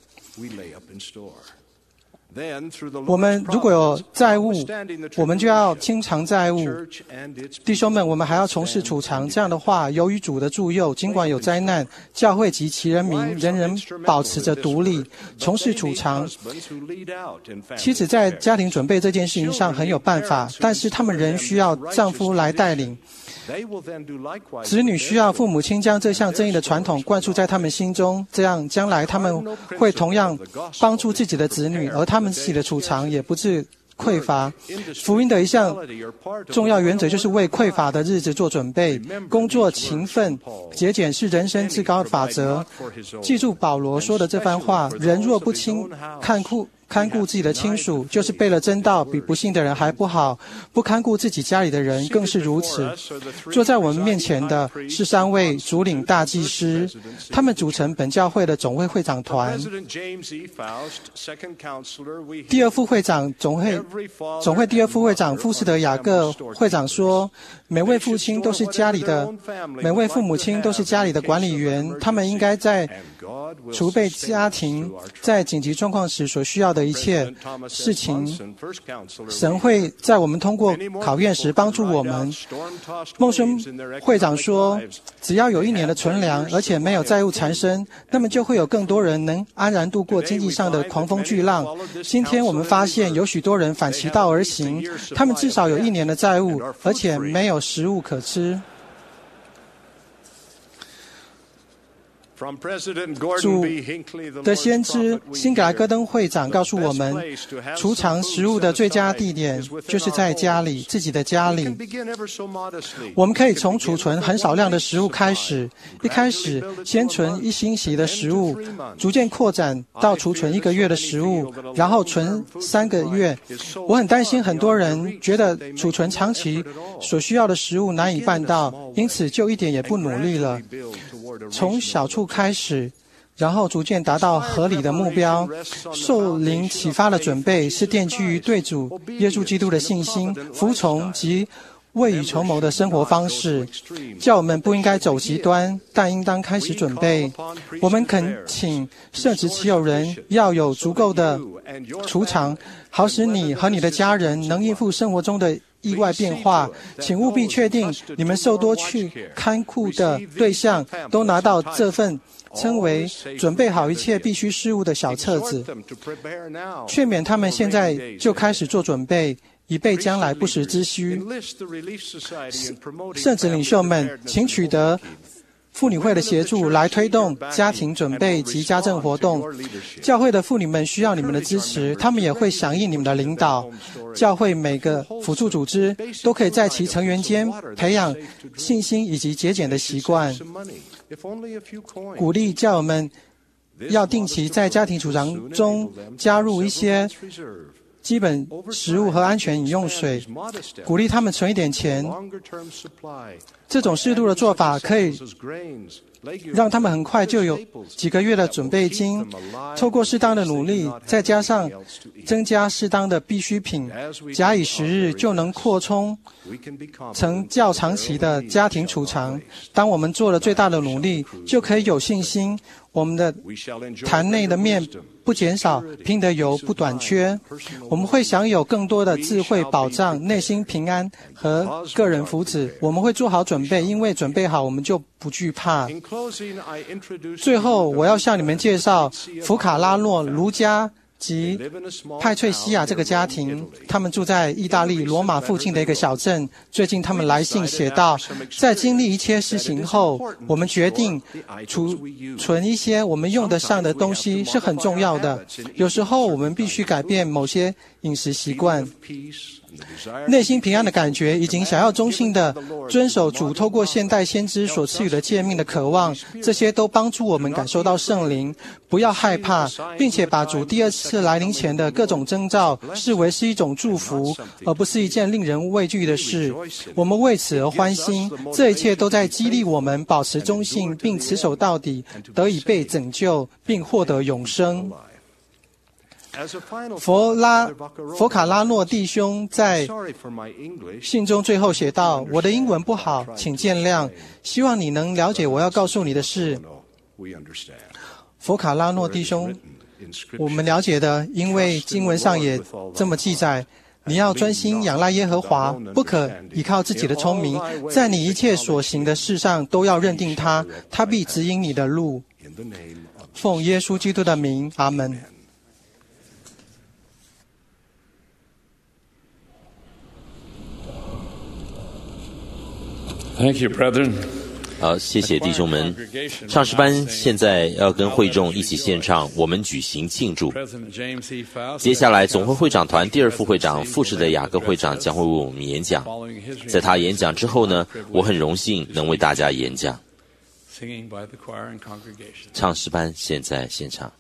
我们如果有债务，我们就要清偿债务。弟兄们，我们还要从事储藏。这样的话，由于主的助佑，尽管有灾难，教会及其人民仍然保持着独立，从事储藏。妻子在家庭准备这件事情上很有办法，但是他们仍需要丈夫来带领。子女需要父母亲将这项正义的传统灌输在他们心中，这样将来他们会同样帮助自己的子女，而他们自己的储藏也不致匮乏。福音的一项重要原则就是为匮乏的日子做准备。工作勤奋节俭是人生至高法则。记住保罗说的这番话：人若不轻看顾看顾自己的亲属，就是背了真道，比不信的人还不好。不看顾自己家里的人更是如此。坐在我们面前的是三位主领大祭司，他们组成本教会的总会会长团。第二副会长总会总会第二副会长富士德雅各会长说，每位父亲都是家里的，每位父母亲都是家里的管理员，他们应该在储备家庭在紧急状况时所需要的一切事情。神会在我们通过考验时帮助我们。孟孙会长说，只要有一年的存粮，而且没有债务缠身，那么就会有更多人能安然度过经济上的狂风巨浪。今天我们发现有许多人反其道而行，他们至少有一年的债务，而且没有食物可吃。主的先知辛格莱戈登会长告诉我们，储藏食物的最佳地点就是在家里，自己的家里。我们可以从储存很少量的食物开始，一开始先存一星期的食物，逐渐扩展到储存一个月的食物，然后存三个月。我很担心很多人觉得储存长期所需要的食物难以办到，因此就一点也不努力了。从小处开始，然后逐渐达到合理的目标。受灵启发的准备是奠基于对主耶稣基督的信心、服从及未雨绸缪的生活方式。叫我们不应该走极端，但应当开始准备。我们恳请圣职持有人要有足够的储藏，好使你和你的家人能应付生活中的意外变化。请务必确定你们受多去看顾的对象都拿到这份称为准备好一切必须事务的小册子，劝勉他们现在就开始做准备，以备将来不时之需。圣职领袖们，请取得妇女会的协助来推动家庭准备及家政活动。教会的妇女们需要你们的支持，她们也会响应你们的领导。教会每个辅助组织都可以在其成员间培养信心以及节俭的习惯，鼓励教友们要定期在家庭储藏中加入一些基本食物和安全饮用水，鼓励他们存一点钱。这种适度的做法可以让他们很快就有几个月的准备金。透过适当的努力，再加上增加适当的必需品，假以时日就能扩充成较长期的家庭储藏。当我们做了最大的努力，就可以有信心，我们的坛内的面不减少，瓶的油不短缺。我们会享有更多的智慧保障、内心平安和个人福祉。我们会做好准备，因为准备好，我们就不惧怕。最后，我要向你们介绍福卡拉诺、卢加及派翠西亚这个家庭。他们住在意大利罗马附近的一个小镇。最近他们来信写道，在经历一切事情后，我们决定储存一些我们用得上的东西是很重要的。有时候我们必须改变某些饮食习惯。 内心平安的感觉，以及想要忠心的遵守主透过现代先知所赐予的诫命的渴望，这些都帮助我们感受到圣灵。不要害怕，并且把主第二次来临前的各种征兆视为是一种祝福，而不是一件令人畏惧的事。我们为此而欢欣，这一切都在激励我们保持忠信，并持守到底，得以被拯救，并获得永生。佛拉佛卡拉诺弟兄在信中最后写道：我的英文不好，请见谅，希望你能了解我要告诉你的事。佛卡拉诺弟兄，我们了解的，因为经文上也这么记载，你要专心仰赖耶和华，不可依靠自己的聪明，在你一切所行的事上都要认定他，他必指引你的路。奉耶稣基督的名，阿门。 Thank you, brethren. 好，谢谢弟兄们。唱诗班现在要跟会众一起献唱，我们举行庆祝。接下来，总会会长团第二副会长富士的雅各会长将会为我们演讲。在他演讲之后呢，我很荣幸能为大家演讲。唱诗班现在献唱。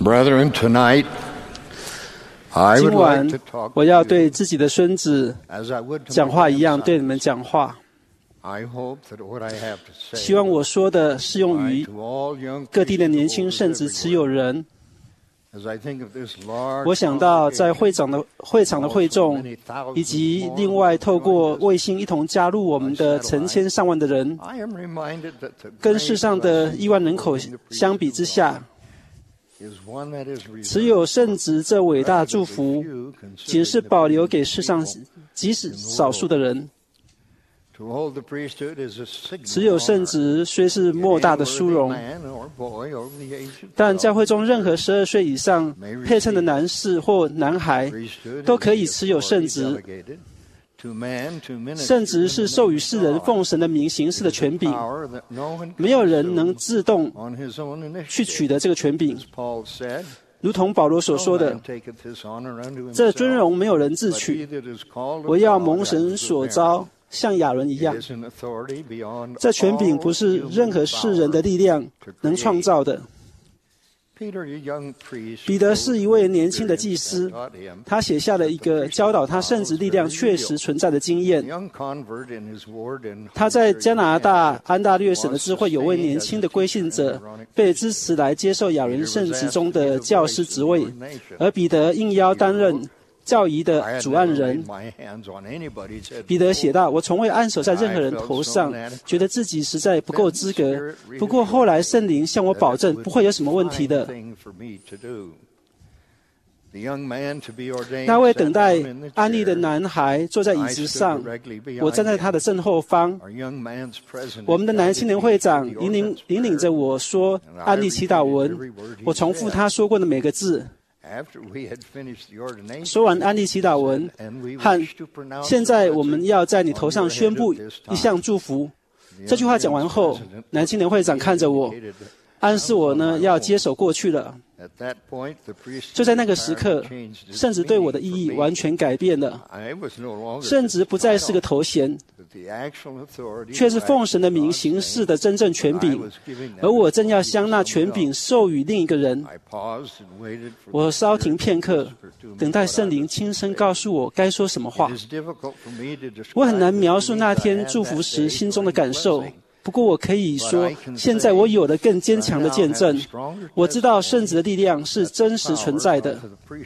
Brethren, tonight, I 今 would 晚 like to talk 我 to 要 you 对自己的孙子 as I would to 讲 my 话一样， grandson. 对你们讲话。 I hope that what I have to say 希望我说的适用于 apply to all young 各地的 Christian 年轻 holders 圣职持有 everywhere. 人。 As I think of this large 我想到在 congregation, 会长的会场的会众，以及另外透过卫星一同加入我们的成千上万的人， I am reminded that the 跟世 great 上的 blessing 亿万人口 of the 相比之下， is one that is 持有 reserved 圣职这伟大祝福， few 仅是 considered 保 the 留给世上 people. 极少数的人。 To hold the priesthood is a signal 持有圣 honor. 职虽是莫大的殊 Any 荣， worthy man or boy over the age of 但 twelve 教会中任何十二岁以上配称的男士或男孩 priesthood 都 is 可以 the 持有圣 authority 职。 delegated to man to minister 圣职 in 是 the 授予 name 世 of 人 God. 奉神的名行事的 It is 权 a 柄， power that no one 没有 can 人能 assume 自动 on his own 去取 initiative. 得这个权柄 As。Paul said, 如同保罗所 "No 说的 man，taketh this honor unto 这 himself, 尊荣没有人自 but 取， he that is called of 我要 God 蒙 hath 神 the 所 bearing. 招，像亚伦一 It 样。 is an authority beyond 这权柄不 all 是任何 human 世人的 power 力量 to 能创 create." 造的。 Peter, a young priest, 彼得是一位年轻的 wrote 祭司 that taught him 他写下了一个教导他圣职力量确实存在的经 a 验。 young convert in his ward in 他在加拿大 Ontario, 安大略省的智慧有位年轻的归信者被支持来接受亚伦圣职中的教师职位，而彼得应邀担任教仪 I 的 had 主 never 案 laid 人。 my hands on anybody's head 彼得写 before. 道：“我从未按手在任何人头上，觉得自己实在不够资格。不过后来圣灵向我保证，不会有什么问题的。” Fine thing for me to do. The young man to be ordained 那位 sat 等待 down in the 安利的 chair. 男孩坐在椅 I 子 stood 上， directly behind 我站在 him. 他的正后方。 Our young man's president 我们的男青年会长 guided me 引 through 领 the 引领着 ordinance 我说 prayer, and I 安利祈祷 repeated 文 every word he 我重复 said. 他说过的每个字。 After we had finished the ordination, 说完安利祈祷文 and we 和 wish to pronounce 现 the 在我们 blessing 要在你头 on 上 your 宣 head 布 at this 一项 time. 祝福。 The 这句话讲 young 完后 man's， 男青年会长看着我， indicated that 暗示我呢要接手过去了。 at that point, the priest 就在那个时刻 entirely changed its 圣职对我的意 meaning 义 for me. 完全改变了。 I was no longer 圣职不再是个 just 头衔， but the actual authority 却是 to 奉神的 act 名 in 行 God's 事 name. 的真正权 I 柄， was giving that 而我正要 authority 将 to 那权 someone 柄 else. 授予另一个人。 I paused and waited for 我 the 稍 Spirit 停 to 片刻， whisper to me 等待 what I 圣灵 was 轻 to 声 say. 告诉我该说什么话。 It is difficult for me to describe 我很难 the 描述 feelings 那 I 天 had 祝福 that 时 day 心中的 during 感 the 受。 blessing. 不过我可以说，现在我有了更坚强的见证。我知道圣职的力量是真实存在的。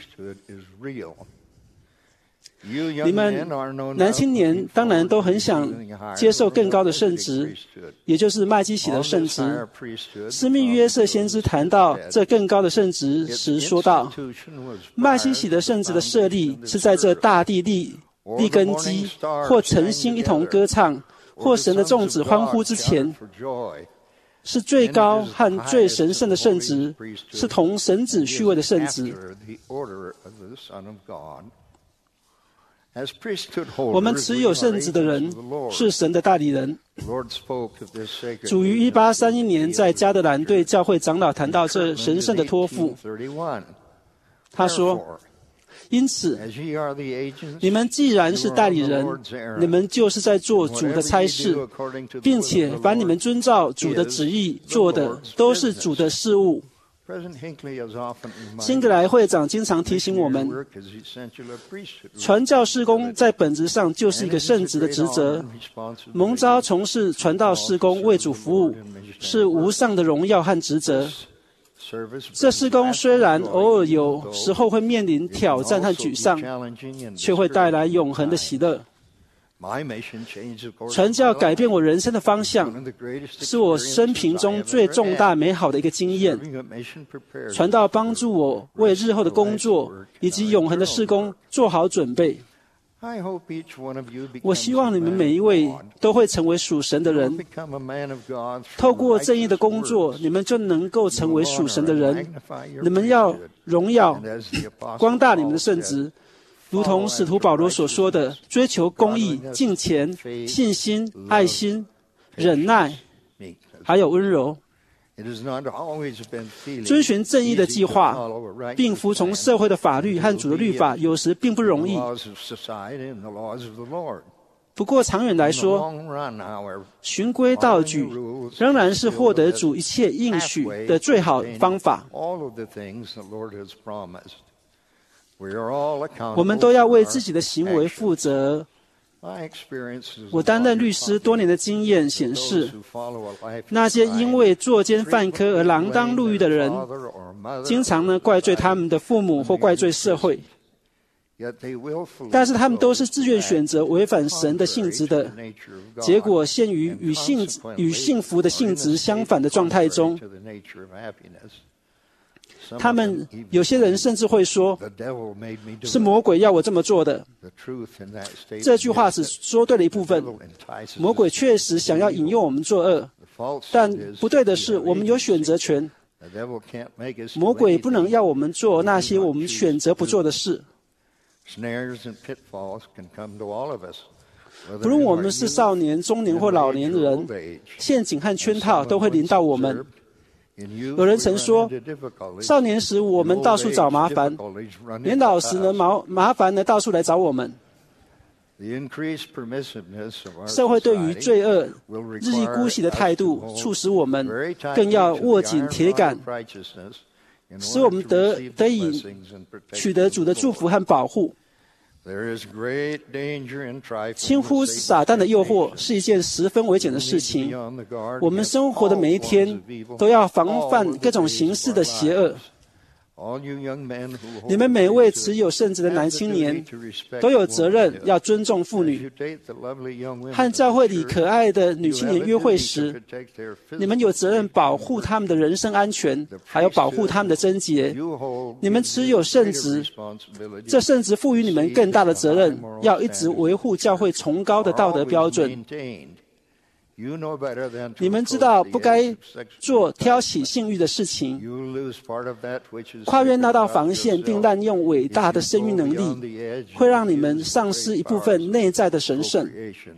你们男青年当然都很想接受更高的圣职，也就是麦基洗的圣职。施密约瑟先知谈到这更高的圣职时说道：“麦基洗的圣职的设立是在这大地立立根基，或诚心一同歌唱，或神的众子欢呼之前。”是最高和最神圣的圣职，是同神子序位的圣职。我们持有圣职的人是神的代理人。主于一八三一年在加德兰对教会长老谈到这神圣的托付。他说：“因此，你们既然是代理人，你们就是在做主的差事，并且凡你们遵照主的旨意做的，都是主的事务。”辛格莱会长经常提醒我们，传教事工在本质上就是一个圣职的职责。蒙召从事传道事工为主服务，是无上的荣耀和职责。这事工虽然偶尔有时候会面临挑战和沮丧，却会带来永恒的喜乐。传教改变我人生的方向，是我生平中最重大美好的一个经验。传道帮助我为日后的工作以及永恒的事工做好准备。我希望你们每一位都会成为属神的人。透过正义的工作，你们就能够成为属神的人。你们要荣耀、光大你们的圣职。如同使徒保罗所说的，追求公义、敬虔、信心、爱心、忍耐，还有温柔。遵循正义的计划，并服从社会的法律和主的律法，有时并不容易。 不过长远来说，循规蹈矩仍然是获得主一切应许的最好方法。我们都要为自己的行为负责。我担任律师多年的经验显示，那些因为作奸犯科而锒铛入狱的人，经常呢怪罪他们的父母或怪罪社会，但是他们都是自愿选择违反神的性质的，结果陷于与幸与幸福的性质相反的状态中。他们有些人甚至会说，是魔鬼要我这么做的。这句话只说对了一部分，魔鬼确实想要引诱我们作恶，但不对的是，我们有选择权。魔鬼不能要我们做那些我们选择不做的事。不论我们是少年、中年或老年人，陷阱和圈套都会临到我们。有人曾说，少年时我们到处找麻烦，年老时呢麻麻烦呢到处来找我们。社会对于罪恶日益姑息的态度，促使我们更要握紧铁杆，使我们得得以取得主的祝福和保护。轻忽撒旦的诱惑是一件十分危险的事情。我们生活的每一天都要防范各种形式的邪恶。你们每位持有圣职的男青年都有责任要尊重妇女。和教会里可爱的女青年约会时，你们有责任保护他们的人身安全，还有保护他们的贞洁。你们持有圣职，这圣职赋予你们更大的责任，要一直维护教会崇高的道德标准。你们知道不该做挑起性欲的事情，跨越那道防线并滥用伟大的生育能力，会让你们丧失一部分内在的神圣。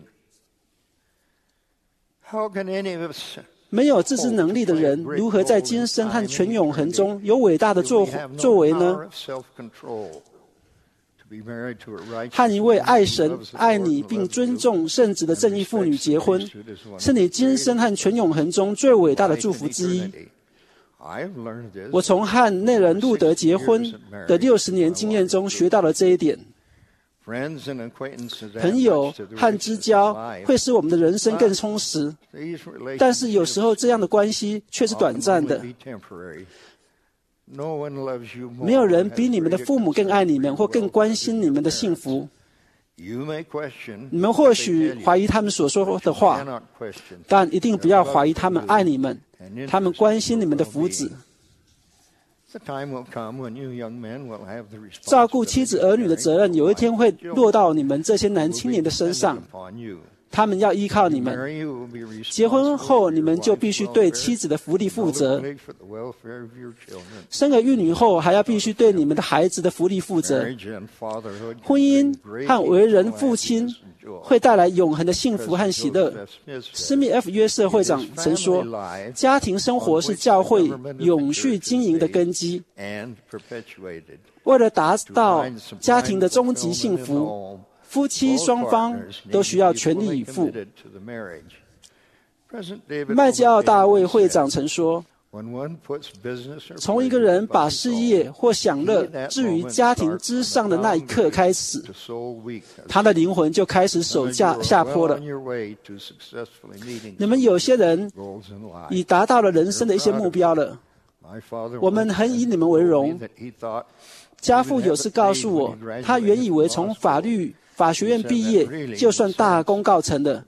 没有自知能力的人，如何在今生和全永恒中有伟大的作作为呢？和一位爱神、爱你并尊重圣职的正义妇女结婚，是你今生和全永恒中最伟大的祝福之一。我从和内人路德结婚的六十年经验中学到了这一点。朋友和知交会使我们的人生更充实，但是有时候这样的关系却是短暂的。没有人比你们的父母更爱你们，或更关心你们的幸福。你们或许怀疑他们所说的话，但一定不要怀疑他们爱你们，他们关心你们的福祉。照顾妻子儿女的责任，有一天会落到你们这些男青年的身上。他们要依靠你们。结婚后，你们就必须对妻子的福利负责。生儿育女后，还要必须对你们的孩子的福利负责。婚姻和为人父亲会带来永恒的幸福和喜乐。施密 F 约瑟会长曾说，家庭生活是教会永续经营的根基。为了达到家庭的终极幸福，夫妻双方都需要全力以赴。麦基奥大卫会长曾说，从一个人把事业或享乐置于家庭之上的那一刻开始，他的灵魂就开始走下下坡了。你们有些人已达到了人生的一些目标了，我们很以你们为荣。家父有次告诉我，他原以为从法律法学院毕业就算大功告成的。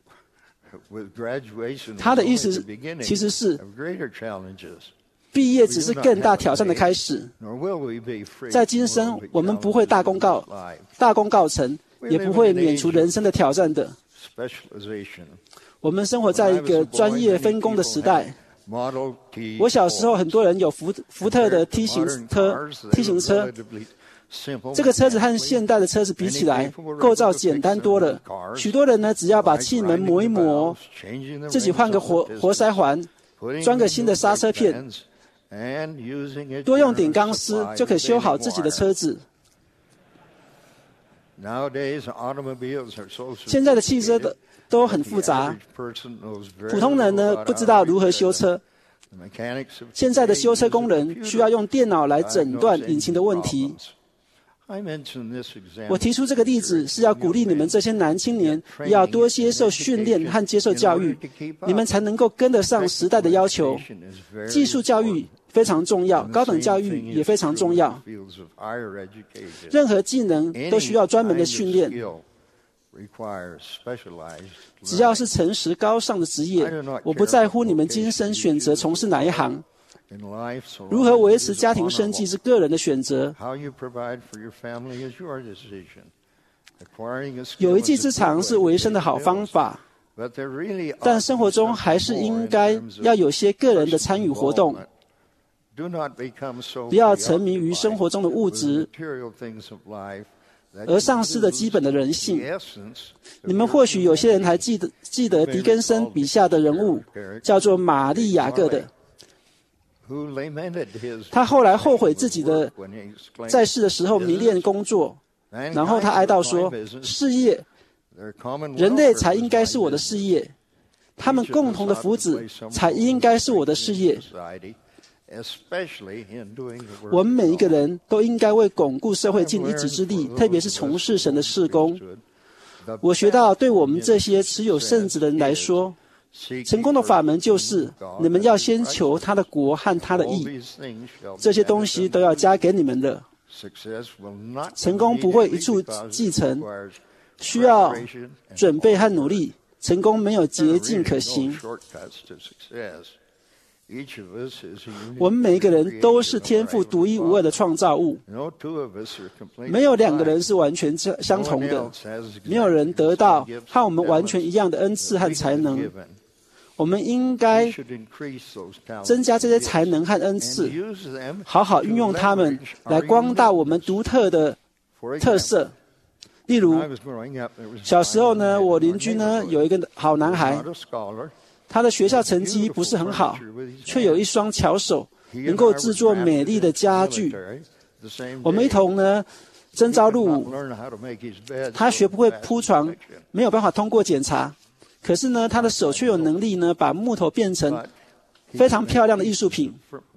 他的意思其实是，毕业只是更大挑战的开始。在今生，我们不会大功告大功告成，也不会免除人生的挑战的。我们生活在一个专业分工的时代。我小时候，很多人有福福特的 T 型车 T 型车。这个车子和现代的车子比起来，构造简单多了。许多人呢，只要把气门磨一磨，自己换个活活塞环，装个新的刹车片，多用点钢丝就可以修好自己的车子。 现在的汽车的都很复杂，普通人呢不知道如何修车。现在的修车工人需要用电脑来诊断引擎的问题。我提出这个例子是要鼓励你们这些男青年要多接受训练和接受教育，你们才能够跟得上时代的要求。技术教育非常重要，高等教育也非常重要。任何技能都需要专门的训练。只要是诚实高尚的职业，我不在乎你们今生选择从事哪一行。如何维持家庭生计是个人的选择。有一技之长是维生的好方法，但生活中还是应该要有些个人的参与活动。不要沉迷于生活中的物质，而丧失了基本的人性。你们或许有些人还记得记得狄更森笔下的人物，叫做玛丽雅各的。他后来后悔自己的在世的时候迷恋工作，然后他哀悼说：事业，人类才应该是我的事业，他们共同的福祉才应该是我的事业。我们每一个人都应该为巩固社会尽一己之力，特别是从事神的事工。我学到，对我们这些持有圣旨的人来说，成功的法门就是你们要先求他的国和他的义，这些东西都要加给你们的。成功不会一触即成，需要准备和努力。成功没有捷径可行。我们每一个人都是天父独一无二的创造物，没有两个人是完全相同的，没有人得到和我们完全一样的恩赐和才能。我们应该增加这些才能和恩赐，好好运用它们来光大我们独特的特色。例如，小时候呢，我邻居呢有一个好男孩，他的学校成绩不是很好，却有一双巧手，能够制作美丽的家具。我们一同呢征召入伍，他学不会铺床，没有办法通过检查。可是呢，他的手却有能力呢，把木头变成非常漂亮的艺术品。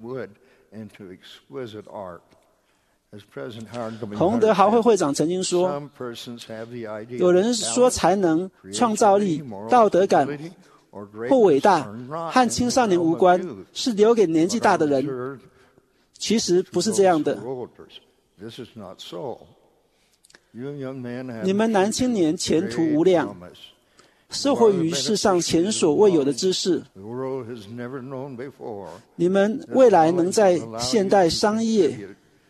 洪德豪会会长曾经说，有人说才能、创造力、道德感或伟大和青少年无关，是留给年纪大的人。其实不是这样的。你们男青年前途无量，受惠于世上前所未有的知识，你们未来能在现代商业、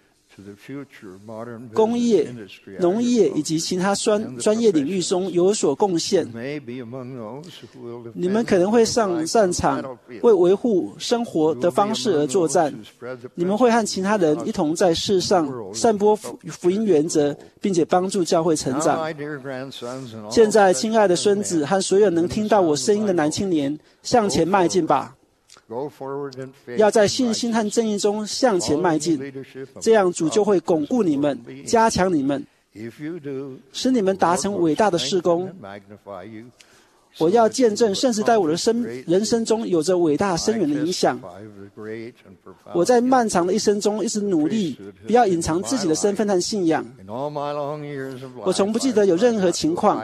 工业、农业以及其他专专业领域中有所贡献。你们可能会上战场，为维护生活的方式而作战。你们会和其他人一同在世上散播福音原则，并且帮助教会成长。现在，亲爱的孙子和所有能听到我声音的男青年，向前迈进吧！要在信心和正义中向前迈进，这样主就会巩固你们，加强你们，使你们达成伟大的事工。我要见证圣子在我的生人生中有着伟大深远的影响。我在漫长的一生中一直努力，不要隐藏自己的身份和信仰。我从不记得有任何情况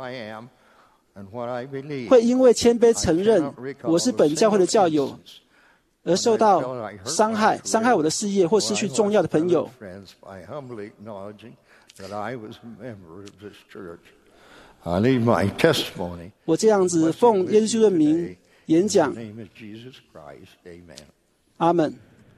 会因为谦卑承认我是本教会的教友而受到伤害，伤害我的事业或失去重要的朋友。我这样子奉耶稣的名演讲。阿们。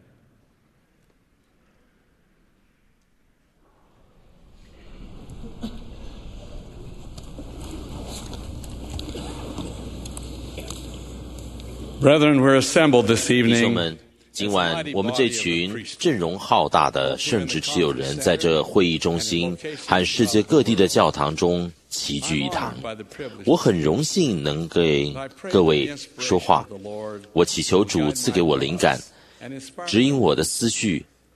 Brethren, we're assembled this 弟兄 evening. 们，今晚我们这群阵容浩大的圣职持有人，在这会议中心和世界各地的教堂中齐聚一堂。我很荣幸能给各位说话。我祈求主赐给我灵感，指引我的思绪，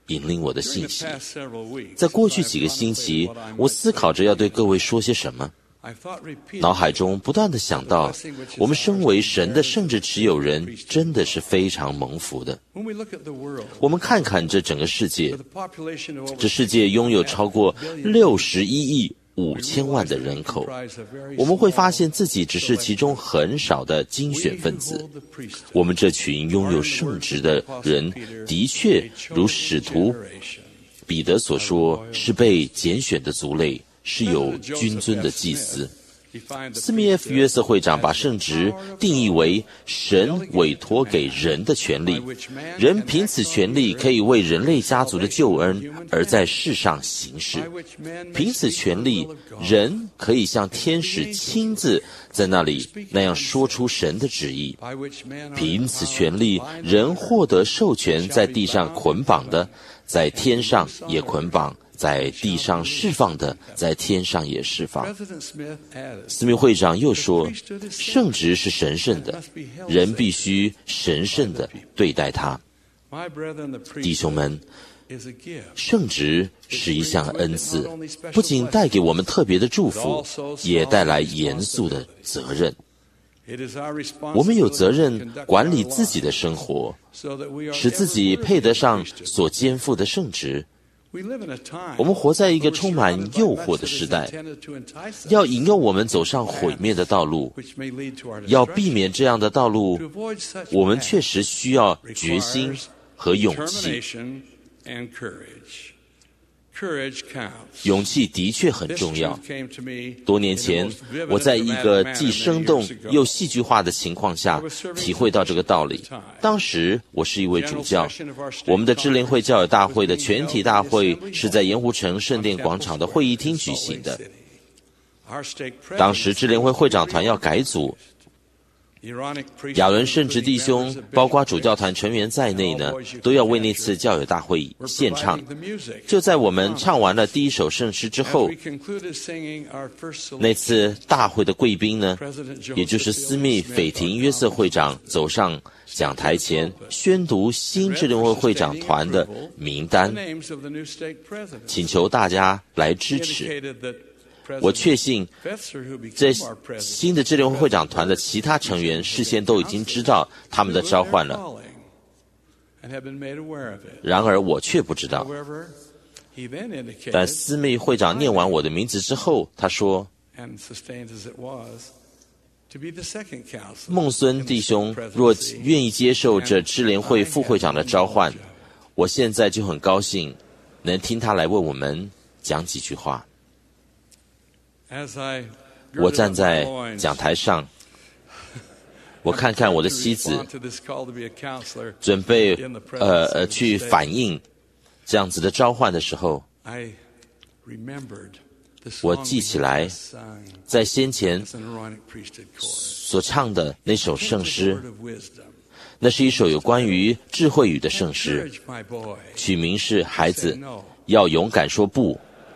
引领我的信息。在过去几个星期，我思考着要对各位说些什么，脑海中不断地想到，我们身为神的圣职持有人，真的是非常蒙福的。我们看看这整个世界，这世界拥有超过六十一亿五千万的人口，我们会发现自己只是其中很少的精选分子。我们这群拥有圣职的人，的确如使徒彼得所说，是被拣选的族类，是有君尊的祭司。斯密 F 约瑟会长把圣职定义为神委托给人的权利，人凭此权利可以为人类家族的救恩而在世上行事。凭此权利，人可以像天使亲自在那里那样说出神的旨意。凭此权利，人获得授权，在地上捆绑的，在天上也捆绑；在地上释放的，在天上也释放。斯密会长又说，圣职是神圣的，人必须神圣的对待它。弟兄们，圣职是一项恩赐，不仅带给我们特别的祝福，也带来严肃的责任。我们有责任管理自己的生活，使自己配得上所肩负的圣职。我们活在一个充满诱惑的时代，要引诱我们走上毁灭的道路。要避免这样的道路，我们确实需要决心和勇气。勇气的确很重要。多年前，我在一个既生动又戏剧化的情况下体会到这个道理。当时我是一位主教，我们的支联会教友大会的全体大会是在盐湖城圣殿广场的会议厅举行的。当时支联会会长团要改组，亚伦圣职弟兄，包括主教团成员在内呢，都要为那次教友大会献唱。就在我们唱完了第一首圣诗之后，那次大会的贵宾呢，也就是斯密斐廷约瑟会长走上讲台前，宣读新支联会会长团的名单，请求大家来支持。我确信，这新的支联会会长团的其他成员事先都已经知道他们的召唤了，然而我却不知道。但斯密会长念完我的名字之后，他说，孟孙弟兄若愿意接受这支联会副会长的召唤，我现在就很高兴能听他来为我们讲几句话。我站在讲台上，我看看我的妻子，准备呃呃去反应这样子的召唤的时候，我记起来在先前所唱的那首圣诗，那是一首有关于智慧语的圣诗，取名是《孩子要勇敢说不》。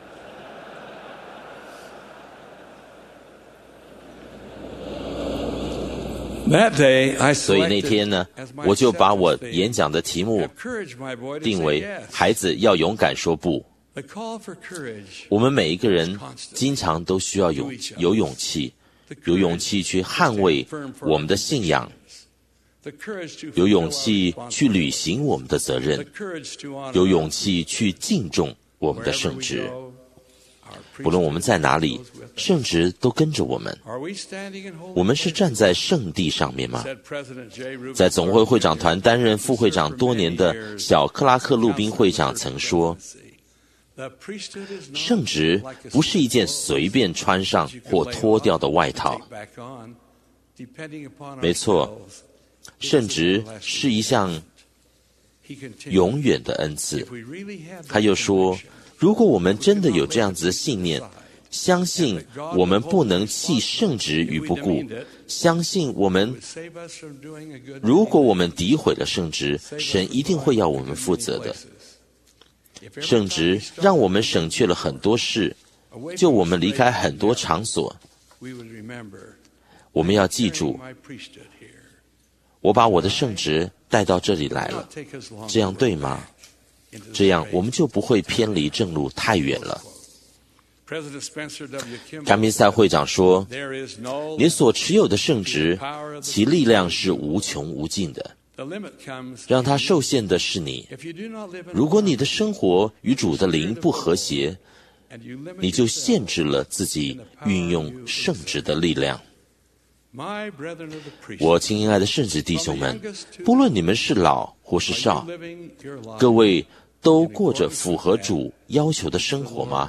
所以那天呢，我就把我演讲的题目定为孩子要勇敢说不。我们每一个人经常都需要勇有勇气，有勇气去捍卫我们的信仰，有勇气去履行我们的责任，有勇气去敬重我们的圣职。不论我们在哪里，圣职都跟着我们。我们是站在圣地上面吗？在总会会长团担任副会长多年的小克拉克路宾会长曾说，圣职不是一件随便穿上或脱掉的外套。没错，圣职是一项永远的恩赐。他又说，如果我们真的有这样子的信念，相信我们不能弃圣职于不顾，相信我们，如果我们诋毁了圣职，神一定会要我们负责的。圣职让我们省去了很多事，就我们离开很多场所。我们要记住，我把我的圣职带到这里来了，这样对吗？ 这样我们就不会偏离正路太远了。坎宾塞会长说，你所持有的圣职，其力量是无穷无尽的，让它受限的是你。如果你的生活与主的灵不和谐，你就限制了自己运用圣职的力量。我亲爱的圣职弟兄们，不论你们是老或是少，各位都过着符合主要求的生活吗？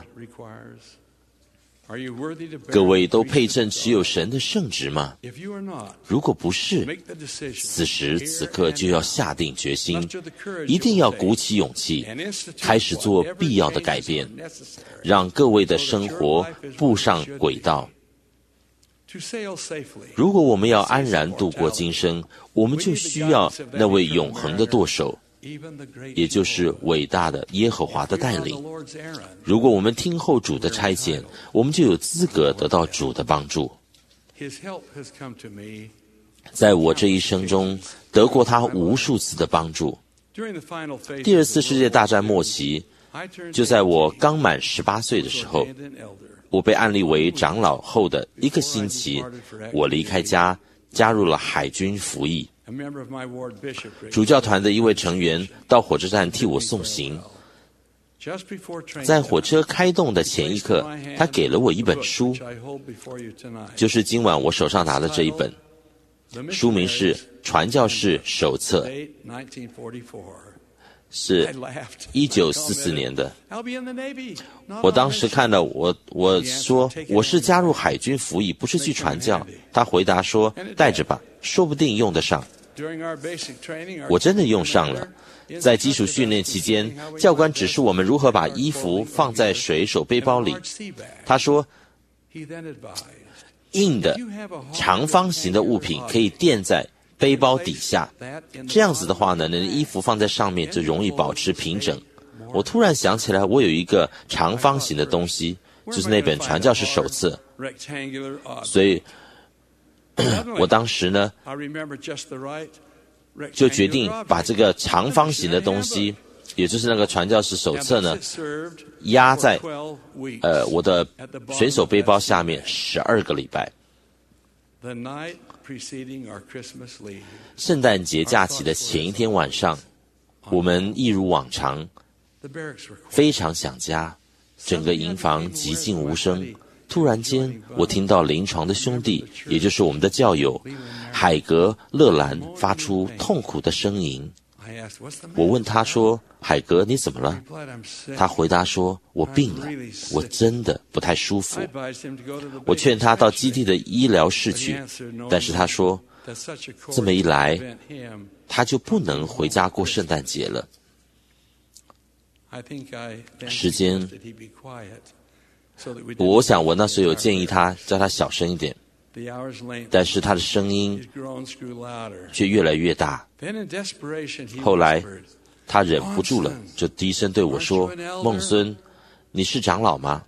各位都配称持有神的圣职吗？如果不是，此时此刻就要下定决心，一定要鼓起勇气，开始做必要的改变，让各位的生活步上轨道。如果我们要安然度过今生，我们就需要那位永恒的舵手，也就是伟大的耶和华的带领。如果我们听候主的差遣，我们就有资格得到主的帮助。在我这一生中得过他无数次的帮助。第二次世界大战末期，就在我刚满十八岁的时候，我被按立为长老后的一个星期，我离开家，加入了海军服役。主教团的一位成员到火车站替我送行。在火车开动的前一刻，他给了我一本书，就是今晚我手上拿的这一本，书名是《传教士手册》，是一九四四年的。我当时看了，我我说我是加入海军服役，不是去传教。他回答说带着吧，说不定用得上。我真的用上了。在基础训练期间，教官指示我们如何把衣服放在水手背包里。他说，硬的长方形的物品可以垫在背包底下，这样子的话呢，你的衣服放在上面就容易保持平整。我突然想起来，我有一个长方形的东西，就是那本传教士手册，所以我当时呢就决定把这个长方形的东西，也就是那个传教士手册呢，压在呃我的水手背包下面十二个礼拜。圣诞节假期的前一天晚上，我们一如往常，非常想家，整个营房寂静无声。突然间，我听到临床的兄弟，也就是我们的教友海格勒兰发出痛苦的呻吟。我问他说，海格，你怎么了？他回答说，我病了，我真的不太舒服。我劝他到基地的医疗室去，但是他说，这么一来他就不能回家过圣诞节了。时间，我想我那时候有建议他，叫他小声一点，但是他的声音却越来越大。后来他忍不住了，就低声对我说，孟孙，你是长老吗？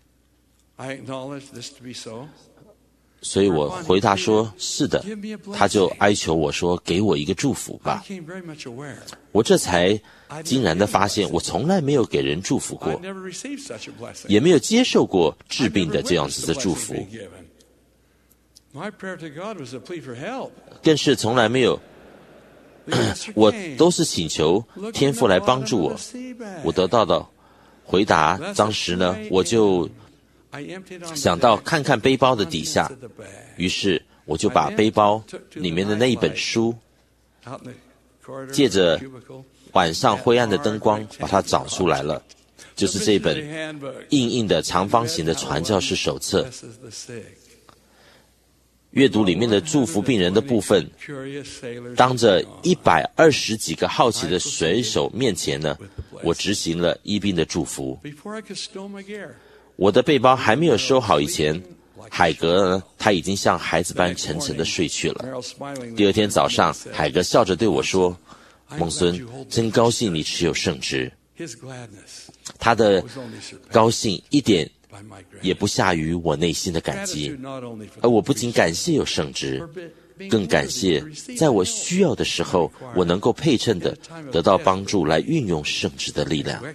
所以我回答说，是的。他就哀求我说，给我一个祝福吧。我这才惊然地发现，我从来没有给人祝福过，也没有接受过治病的这样子的祝福，更是从来没有我都是请求天父来帮助我。我得到的回答，当时呢我就想到看看背包的底下，于是我就把背包里面的那一本书，借着晚上灰暗的灯光把它找出来了，就是这本硬硬的长方形的传教士手册。阅读里面的祝福病人的部分，当着一百二十几个好奇的水手面前呢，我执行了医病的祝福。我的背包还没有收好以前，海格呢，他已经像孩子般沉沉的睡去了。第二天早上，海格笑着对我说，孟孙，真高兴你持有圣职。他的高兴一点也不下于我内心的感激，而我不仅感谢有圣职， 更感谢在我需要的时候，我能够配称的得到帮助，来运用圣职的力量。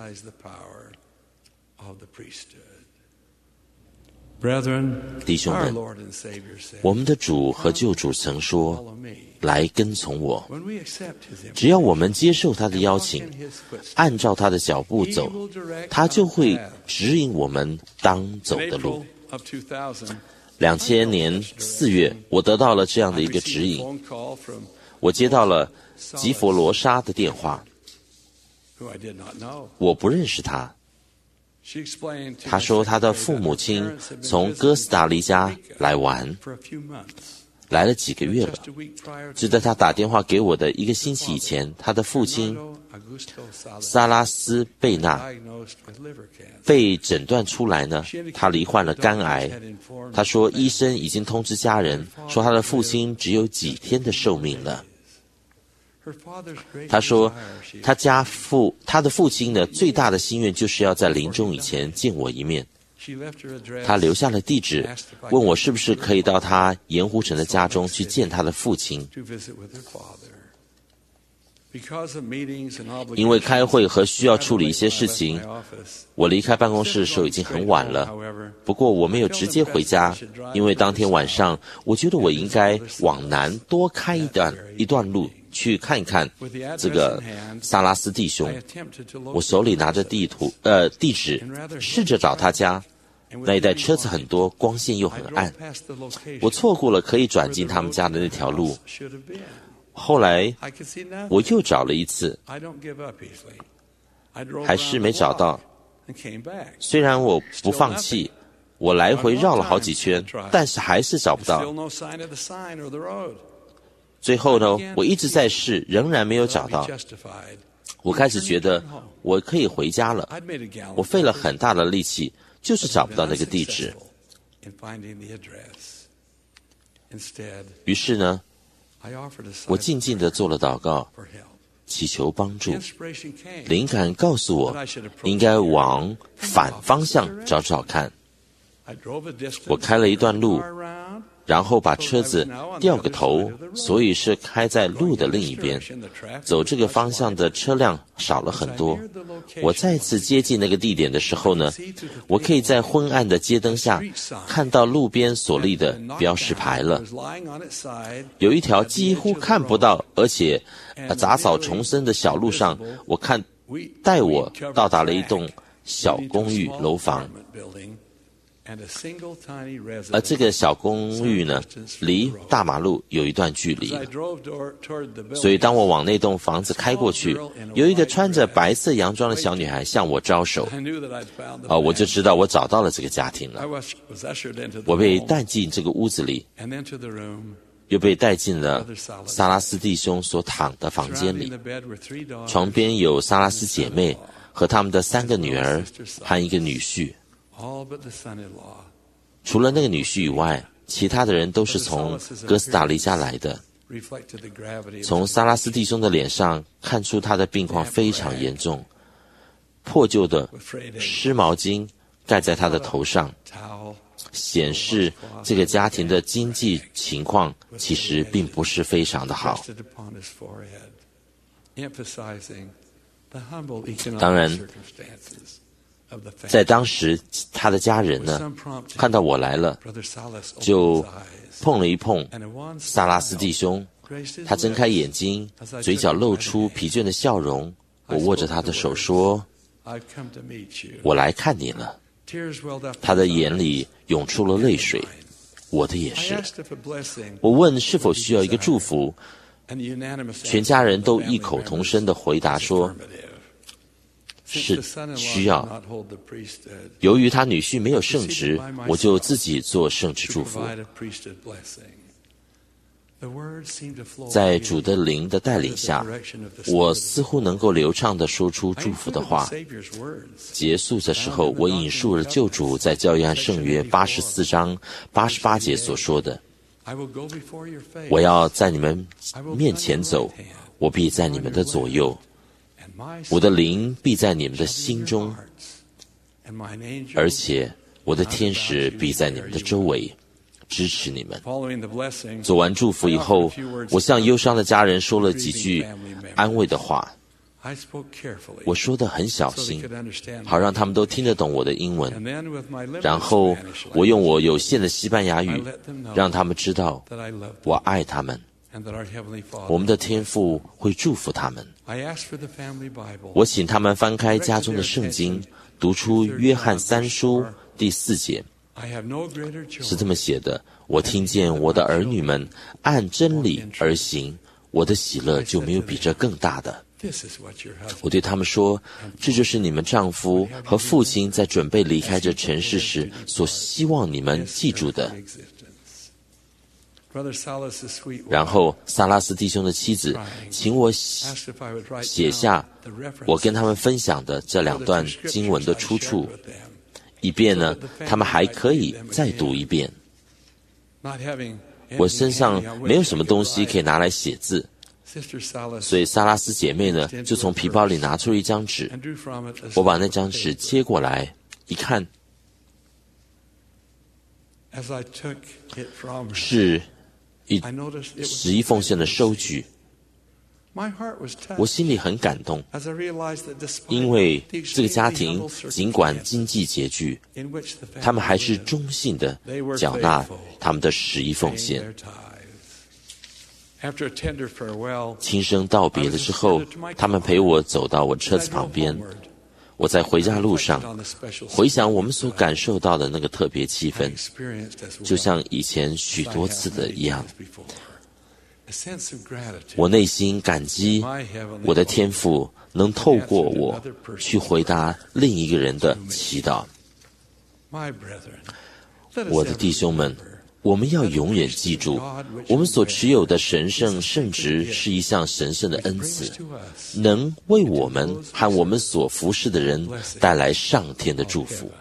弟兄们，我们的主和救主曾说，来跟从我。只要我们接受他的邀请，按照他的脚步走，他就会指引我们当走的路。两千年四月，我得到了这样的一个指引。我接到了吉佛罗莎的电话，我不认识他。他说他的父母亲从哥斯达黎加来玩，来了几个月了。就在他打电话给我的一个星期以前，他的父亲萨拉斯贝纳被诊断出来呢，他罹患了肝癌。他说医生已经通知家人，说他的父亲只有几天的寿命了。他说他家父他的父亲呢，最大的心愿就是要在临终以前见我一面。他留下了地址，问我是不是可以到他盐湖城的家中去见他的父亲。因为开会和需要处理一些事情，我离开办公室的时候已经很晚了。不过我没有直接回家，因为当天晚上我觉得我应该往南多开一段一段路，去看一看这个萨拉斯弟兄。我手里拿着地图呃地址，试着找他家。那一带车子很多，光线又很暗，我错过了可以转进他们家的那条路。后来我又找了一次，还是没找到。虽然我不放弃，我来回绕了好几圈，但是还是找不到。最后呢，我一直在试，仍然没有找到。我开始觉得我可以回家了，我费了很大的力气，就是找不到那个地址。于是呢，我静静地做了祷告，祈求帮助。灵感告诉我，应该往反方向找找看。我开了一段路，然后把车子掉个头，所以是开在路的另一边。走这个方向的车辆少了很多。我再次接近那个地点的时候呢，我可以在昏暗的街灯下看到路边所立的标识牌了。有一条几乎看不到，而且、呃、杂草丛生的小路上，我看带我到达了一栋小公寓楼房。而这个小公寓呢，离大马路有一段距离，所以当我往那栋房子开过去，有一个穿着白色洋装的小女孩向我招手，啊、呃，我就知道我找到了这个家庭了。我被带进这个屋子里，又被带进了萨拉斯弟兄所躺的房间里。床边有萨拉斯姐妹和他们的三个女儿和一个女婿。除了那个女婿以外，其他的人都是从哥斯达黎加来的。从萨拉斯弟兄的脸上看出他的病况非常严重，破旧的湿毛巾盖在他的头上，显示这个家庭的经济情况其实并不是非常的好。当然，在当时他的家人呢，看到我来了，就碰了一碰萨拉斯弟兄。他睁开眼睛，嘴角露出疲倦的笑容。我握着他的手说，我来看你了。他的眼里涌出了泪水，我的也是。我问是否需要一个祝福，全家人都异口同声地回答说，是需要。由于他女婿没有圣职，我就自己做圣职祝福。在主的灵的带领下，我似乎能够流畅地说出祝福的话。结束的时候，我引述了救主在教约翰圣约八十四章八十八节所说的，我要在你们面前走，我必在你们的左右，我的灵必在你们的心中，而且我的天使必在你们的周围， 支持你们。做完祝福以后，我向忧伤的家人说了几句安慰的话。我说得很小心，好让他们都听得懂我的英文。然后我用我有限的西班牙语，让他们知道我爱他们，我们的天父会祝福他们。我请他们翻开家中的圣经，读出约翰三书第四节，是这么写的：我听见我的儿女们按真理而行，我的喜乐就没有比这更大的。我对他们说，这就是你们丈夫和父亲在准备离开这城市时所希望你们记住的。然后萨拉斯弟兄的妻子请我写下我跟他们分享的这两段经文的出处，以便呢他们还可以再读一遍。我身上没有什么东西可以拿来写字，所以萨拉斯姐妹呢就从皮包里拿出一张纸，我把那张纸接过来一看，是一十一奉献的收据。我心里很感动，因为这个家庭尽管经济拮据，他们还是忠信的缴纳他们的十一奉献。轻声道别的之后，他们陪我走到我车子旁边。我在回家路上回想我们所感受到的那个特别气氛，就像以前许多次的一样。我内心感激我的天父能透过我去回答另一个人的祈祷。我的弟兄们，我们要永远记住，我们所持有的神圣圣职是一项神圣的恩赐，能为我们和我们所服侍的人带来上天的祝福。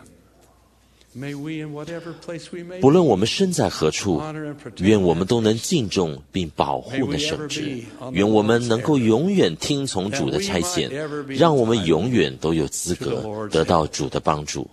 不论我们身在何处，愿我们都能敬重并保护那圣职，愿我们能够永远听从主的差遣，让我们永远都有资格得到主的帮助。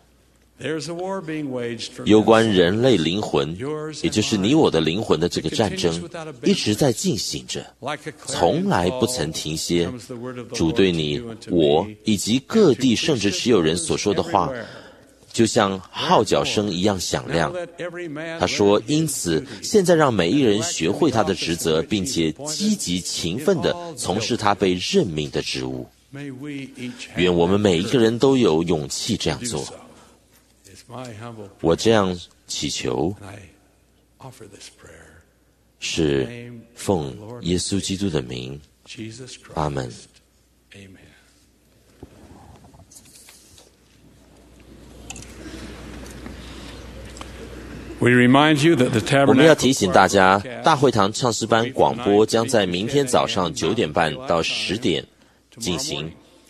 有关人类灵魂，也就是你我的灵魂的这个战争，一直在进行着，从来不曾停歇。主对你我以及各地圣职持有人所说的话，就像号角声一样响亮。他说，因此现在让每一人学会他的职责，并且积极勤奋地从事他被任命的职务。愿我们每一个人都有勇气这样做。我这样祈求，是奉耶稣基督的名，阿们。 我们要提醒大家，大会堂唱诗班广播将在明天早上九点半到十点进行。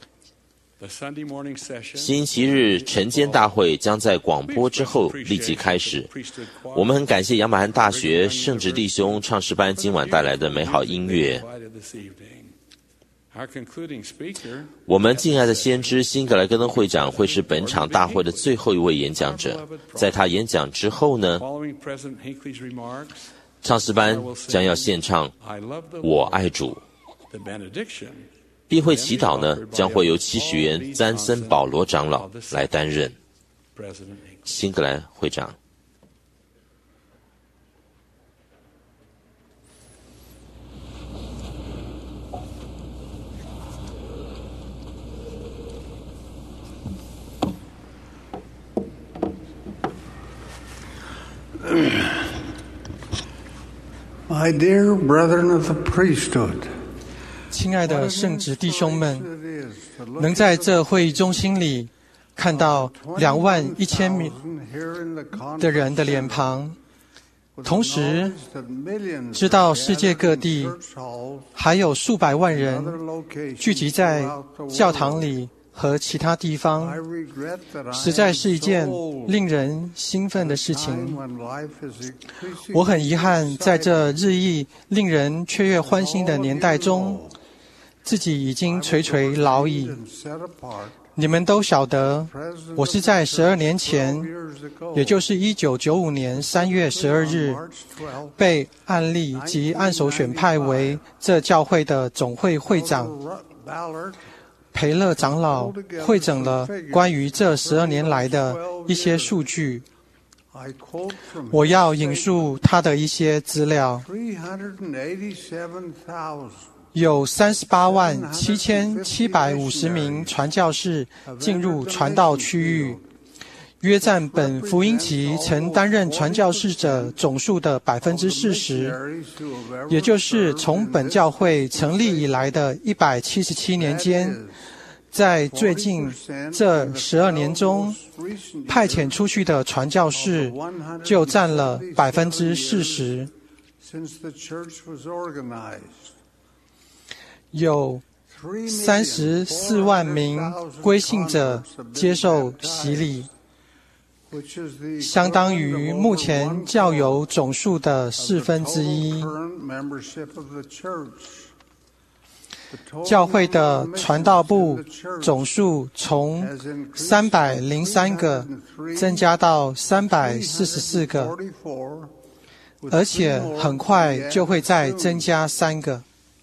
星期日晨间大会将在广播之后立即开始。我们很感谢杨百翰大学圣职弟兄唱诗班今晚带来的美好音乐。我们敬爱的先知辛格莱戈登会长会是本场大会的最后一位演讲者。在他演讲之后呢，唱诗班将要献唱我爱主，并会祈祷呢，将会由七十员詹森保罗长老来担任。辛格莱会长。 My dear brethren of the priesthood， 亲爱的圣职弟兄们，能在这会议中心里看到两万一千名的人的脸庞，同时知道世界各地还有数百万人聚集在教堂里和其他地方，实在是一件令人兴奋的事情。我很遗憾，在这日益令人雀跃欢欣的年代中，自己已经垂垂老矣。 你们都晓得，我是在十二年前，也就是一九九五年三月十二日，被按立及按手选派为这教会的总会会长。培勒长老汇整了关于这十二年来的一些数据，我要引述他的一些资料。有三十八万七千七百五十名传教士进入传道区域，约占本福音期曾担任传教士者总数的百分之四十，也就是从本教会成立以来的一百七十七年间，在最近这十二年中，派遣出去的传教士就占了百分之四十。有三十四万名归信者接受洗礼，相当于目前教友总数的四分之一。教会的传道部总数从三百零三个增加到三百四十四个，而且很快就会再增加三个。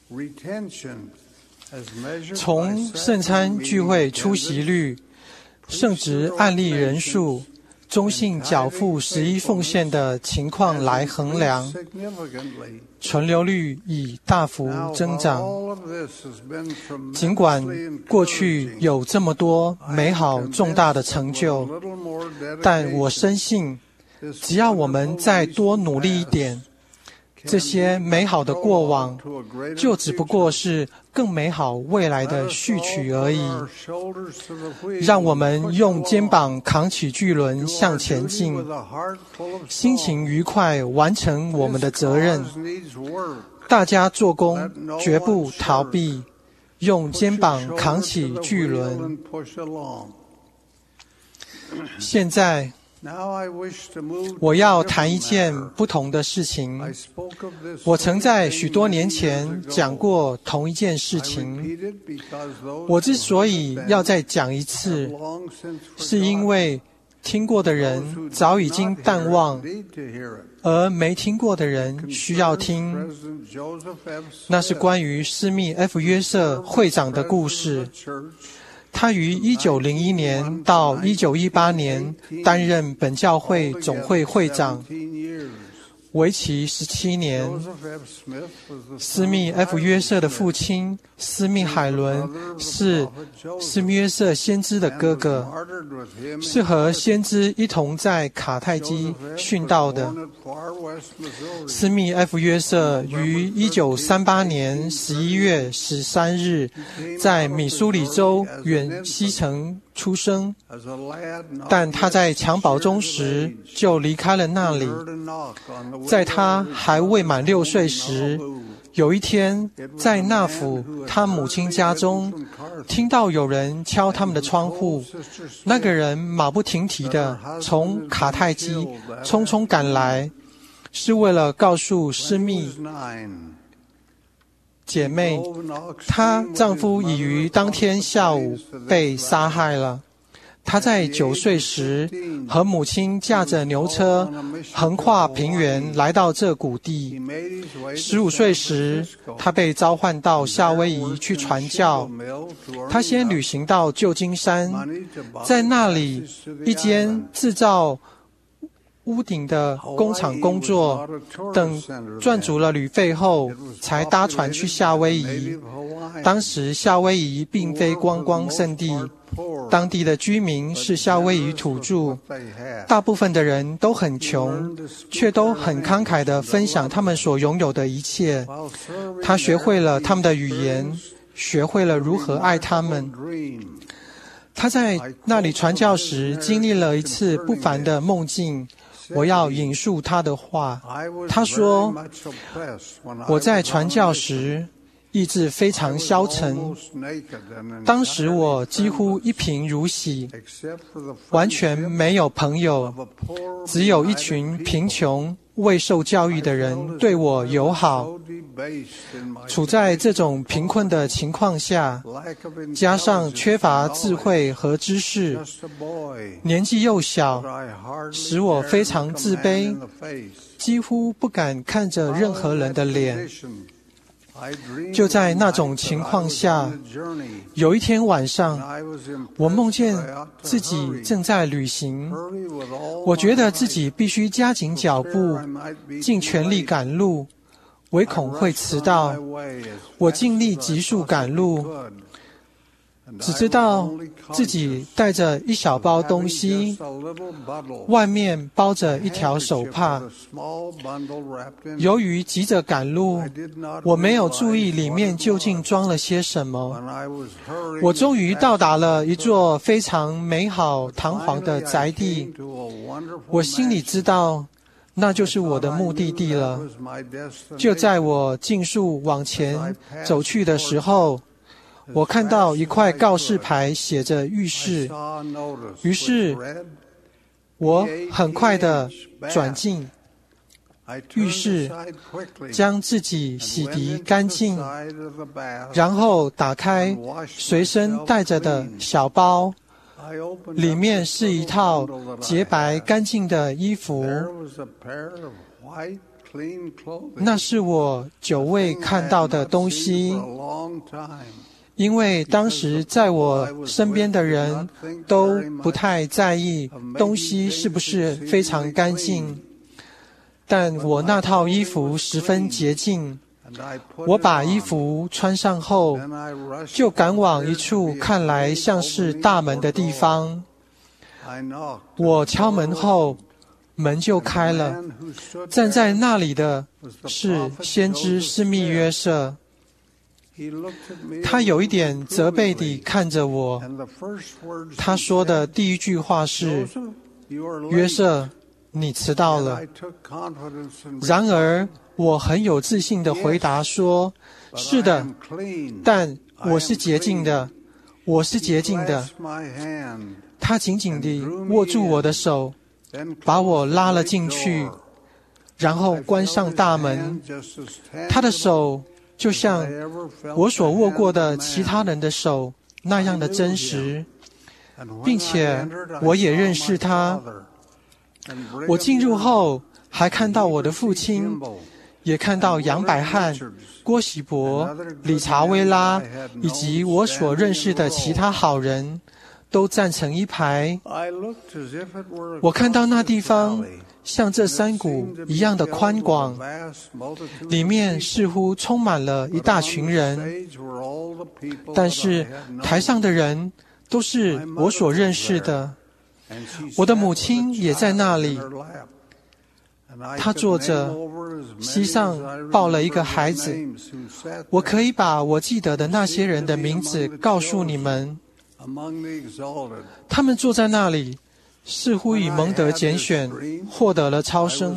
从圣餐聚会出席率、圣职案例人数、中信缴付十一奉献的情况来衡量，存留率已大幅增长。尽管过去有这么多美好重大的成就，但我深信，只要我们再多努力一点，这些美好的过往就只不过是更美好未来的序曲而已。让我们用肩膀扛起巨轮向前进，心情愉快完成我们的责任。大家做工绝不逃避，用肩膀扛起巨轮。现在我要谈一件不同的事情。我曾在许多年前讲过同一件事情。我之所以要再讲一次，是因为听过的人早已经淡忘，而没听过的人需要听。那是关于施密 F 约瑟会长的故事。他于一九零一年到一九一八年担任本教会总会会长，为期十七年。施密 F 约瑟的父亲施密海伦是施密约瑟先知的哥哥，是和先知一同在卡泰基殉道的。施密 F 约瑟于一九三八年十一月十三日在密苏里州远西城出生，但他在襁褓中时就离开了那里。在他还未满六岁时，有一天在纳府他母亲家中，听到有人敲他们的窗户。那个人马不停蹄地从卡泰基匆匆赶来，是为了告诉施密姐妹，她丈夫已于当天下午被杀害了。她在九岁时和母亲驾着牛车横跨平原来到这谷地。十五岁时，她被召唤到夏威夷去传教。她先旅行到旧金山，在那里一间制造屋顶的工厂工作，等赚足了旅费后，才搭船去夏威夷。当时夏威夷并非观光胜地，当地的居民是夏威夷土著，大部分的人都很穷，却都很慷慨地分享他们所拥有的一切。他学会了他们的语言，学会了如何爱他们。他在那里传教时，经历了一次不凡的梦境。我要引述他的话，他说：我在传教时意志非常消沉，当时我几乎一贫如洗，完全没有朋友，只有一群贫穷未受教育的人对我友好。处在这种贫困的情况下，加上缺乏智慧和知识，年纪又小，使我非常自卑，几乎不敢看着任何人的脸。就在那种情况下，有一天晚上，我梦见自己正在旅行。我觉得自己必须加紧脚步，尽全力赶路，唯恐会迟到。我尽力急速赶路，只知道自己带着一小包东西，外面包着一条手帕。由于急着赶路，我没有注意里面究竟装了些什么。我终于到达了一座非常美好堂皇的宅地，我心里知道那就是我的目的地了。就在我尽速往前走去的时候，我看到一块告示牌写着浴室，于是我很快地转进浴室，将自己洗涤干净，然后打开随身带着的小包，里面是一套洁白干净的衣服。那是我久未看到的东西，因为当时在我身边的人都不太在意东西是不是非常干净，但我那套衣服十分洁净。我把衣服穿上后，就赶往一处看来像是大门的地方。我敲门后，门就开了，站在那里的是先知施密约瑟。他有一点责备地看着我，他说的第一句话是：约瑟，你迟到了。然而我很有自信地回答说：是的，但我是洁净的，我是洁净的。他紧紧地握住我的手，把我拉了进去，然后关上大门。他的手就像我所握过的其他人的手那样的真实，并且我也认识他。我进入后还看到我的父亲，也看到杨百翰、郭喜伯、理查威拉以及我所认识的其他好人都站成一排。我看到那地方像这山谷一样的宽广，里面似乎充满了一大群人，但是台上的人都是我所认识的。我的母亲也在那里，她坐着，膝上抱了一个孩子。我可以把我记得的那些人的名字告诉你们。他们坐在那里，似乎已蒙得拣选，获得了超生。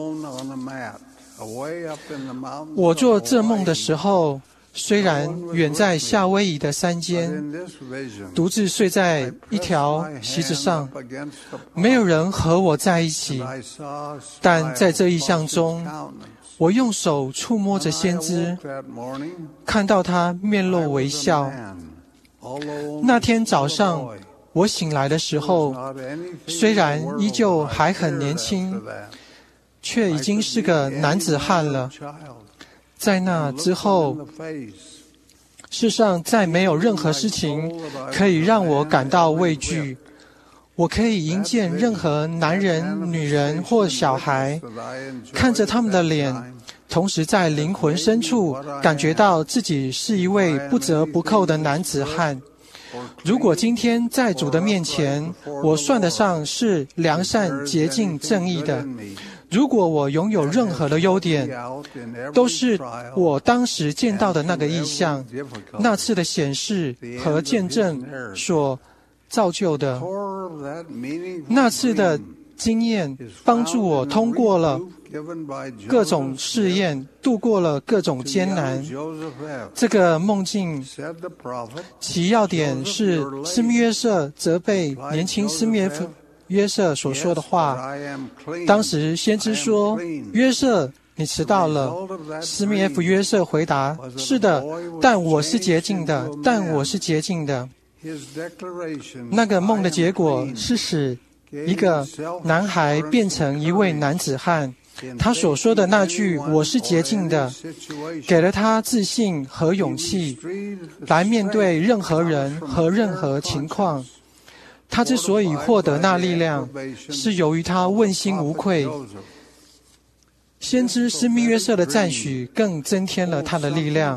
我做这梦的时候，虽然远在夏威夷的山间，独自睡在一条席子上，没有人和我在一起，但在这异象中，我用手触摸着先知，看到他面露微笑。那天早上我醒来的时候，虽然依旧还很年轻，却已经是个男子汉了。在那之后，世上再没有任何事情可以让我感到畏惧。我可以迎见任何男人、女人或小孩，看着他们的脸，同时在灵魂深处感觉到自己是一位不折不扣的男子汉。如果今天在主的面前，我算得上是良善、洁净、正义的，如果我拥有任何的优点，都是我当时见到的那个异象、那次的显示和见证所造就的。那次的经验帮助我通过了各种试验，度过了各种艰难。这个梦境其要点是施密约瑟责备年轻施密约瑟所说的话。当时先知说：“约瑟，你迟到了。”斯密 F 约瑟回答：“是的，但我是洁净的，但我是洁净的。”那个梦的结果是使一个男孩变成一位男子汉。他所说的那句“我是洁净的”，给了他自信和勇气，来面对任何人和任何情况。他之所以获得那力量，是由于他问心无愧。先知斯密约瑟的赞许更增添了他的力量。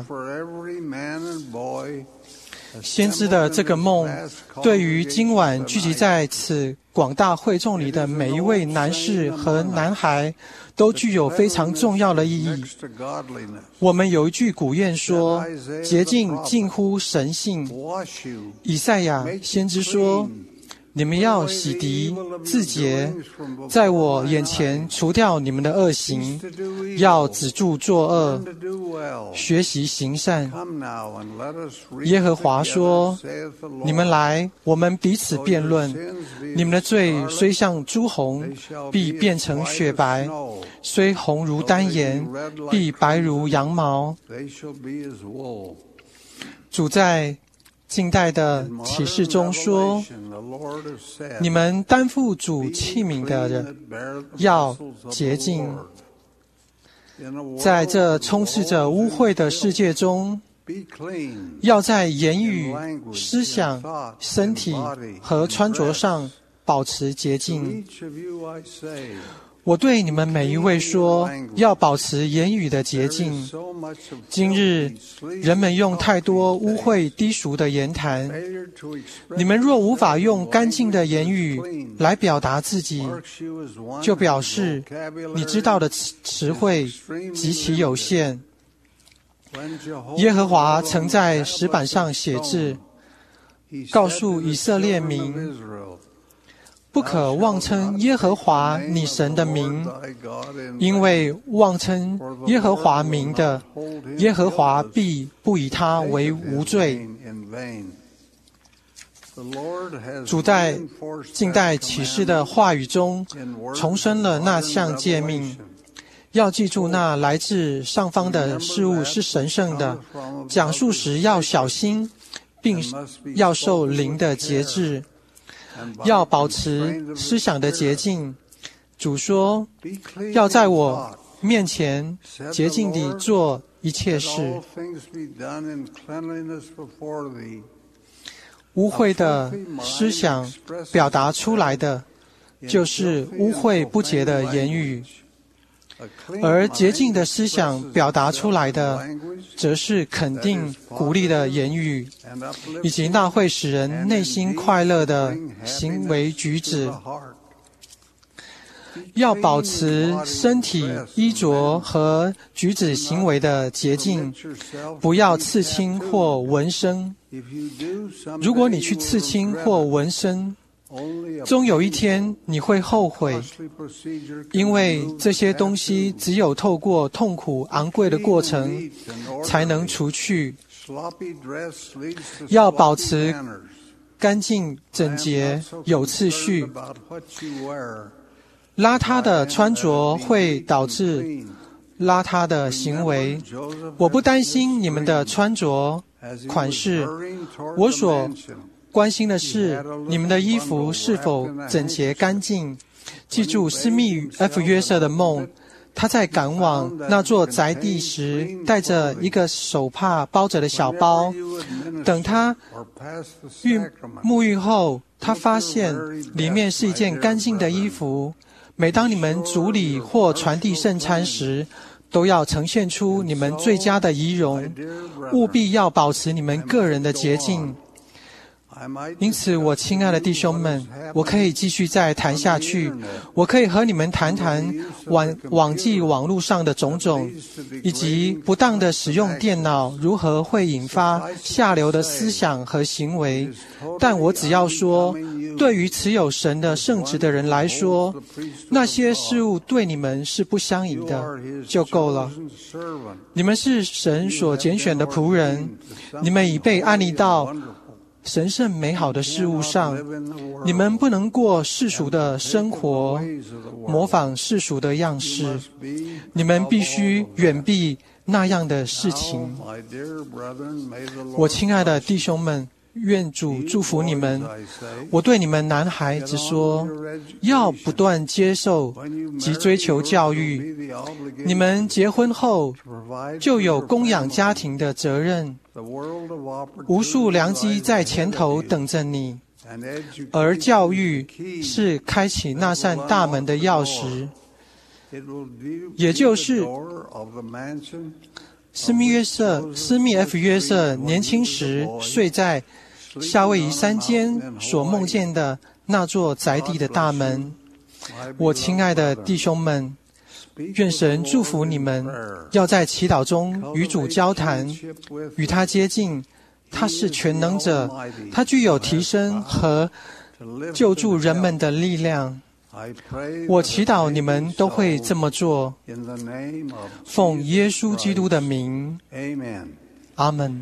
先知的这个梦，对于今晚聚集在此广大会众里的每一位男士和男孩，都具有非常重要的意义。我们有一句古谚说：“洁净近乎神性。”以赛亚先知说：“你们要洗涤自洁，在我眼前除掉你们的恶行，要止住作恶，学习行善。”耶和华说：“你们来，我们彼此辩论。你们的罪虽像朱红，必变成雪白；虽红如丹颜，必白如羊毛。”主在近代的启示中说：“你们担负主器皿的人，要洁净。”在这充斥着污秽的世界中，要在言语、思想、身体和穿着上保持洁净。我对你们每一位说，要保持言语的洁净。今日人们用太多污秽低俗的言谈，你们若无法用干净的言语来表达自己，就表示你知道的词汇极其有限。耶和华曾在石板上写字，告诉以色列民，不可妄称耶和华你神的名，因为妄称耶和华名的，耶和华必不以他为无罪。主在近代启示的话语中重申了那项诫命，要记住那来自上方的事物是神圣的，讲述时要小心，并要受灵的节制，要保持思想的洁净。主说，要在我面前洁净地做一切事。污秽的思想表达出来的，就是污秽不洁的言语，而洁净的思想表达出来的，则是肯定、鼓励的言语，以及那会使人内心快乐的行为举止。要保持身体、衣着和举止行为的洁净，不要刺青或纹身。如果你去刺青或纹身，终有一天你会后悔，因为这些东西只有透过痛苦昂贵的过程才能除去。要保持干净、整洁、有次序。邋遢的穿着会导致邋遢的行为。我不担心你们的穿着款式，我所关心的是你们的衣服是否整洁干净。记住斯密 F 约瑟的梦，他在赶往那座宅地时带着一个手帕包着的小包，等他浴沐浴后，他发现里面是一件干净的衣服。每当你们主礼或传递圣餐时，都要呈现出你们最佳的仪容，务必要保持你们个人的洁净。因此，我亲爱的弟兄们，我可以继续再谈下去。我可以和你们谈谈网网际网络上的种种，以及不当的使用电脑如何会引发下流的思想和行为。但我只要说，对于持有神的圣职的人来说，那些事物对你们是不相宜的，就够了。你们是神所拣选的仆人，你们已被安立到神圣美好的事物上。你们不能过世俗的生活，模仿世俗的样式。你们必须远避那样的事情。我亲爱的弟兄们，愿主祝福你们。我对你们男孩子说，要不断接受及追求教育。你们结婚后就有供养家庭的责任，无数良机在前头等着你，而教育是开启那扇大门的钥匙，也就是斯密约瑟斯密 F 约瑟年轻时睡在夏威夷山间所梦见的那座宅地的大门。我亲爱的弟兄们，愿神祝福你们，要在祈祷中与主交谈，与他接近。他是全能者，他具有提升和救助人们的力量。我祈祷你们都会这么做，奉耶稣基督的名，阿们。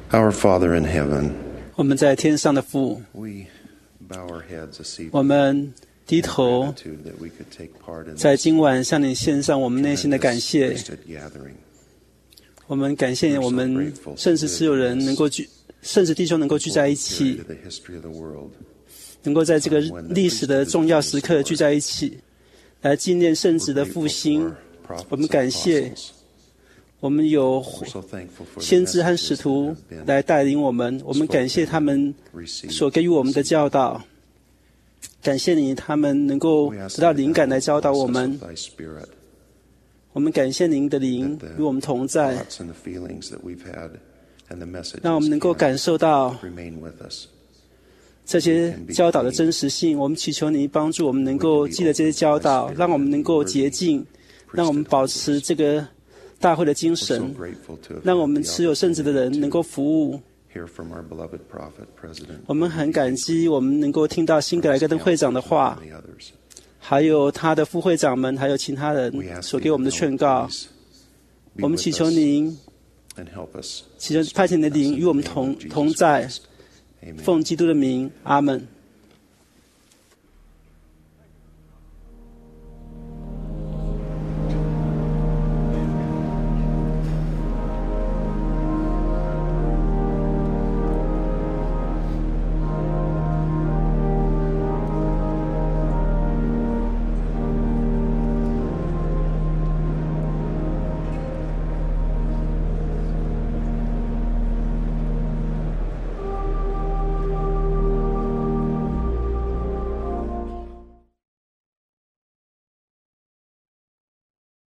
Our Father in heaven, 我们在天上的父， we bow our heads this evening 我们低 in 头， gratitude that we could take part in 在 this 今晚向你献上我们内心的感 tremendous 谢。 priesthood gathering. 我们感谢我们圣职持有人能够聚，圣职弟兄能够聚在一 Period 起， of the history of the world. 能够在这个历史的重要时刻聚在一起，来纪念圣职的复兴。我们感谢，我们有 We're so thankful for the 先知和 messages 使 that 徒 have been 来带领我们，我们感谢他们 received. 所给予我们的教导，感谢你，他们能够 We ask 得到 that 灵感来教导我 thou 们 bless us with thy spirit, 我们感谢您的灵 that 与我们同 the 在， thoughts and the feelings that we've had and the messages 让我们能够 can 感受到 remain with us. 这些教导的真实性。我们祈求你帮助我们能够记得这些教导，让我们能够洁净，让我们保持这个大会的精 We're so 神， grateful to have 让我 had 们 the 持有圣职的人 opportunity 能够服务。 to hear from our beloved prophet, President 我们很感激，我们能够听到辛格莱格登会长的话， and the others. 还有他的副会长们，还有其他人 We ask 所 thee 给我们的 now, 劝告。 please be 我们 with 祈求 us 您， and help us. 祈求派遣你的灵与我们 In the name 同 of Jesus 同在， Christ. Amen. 奉基督的名，阿门。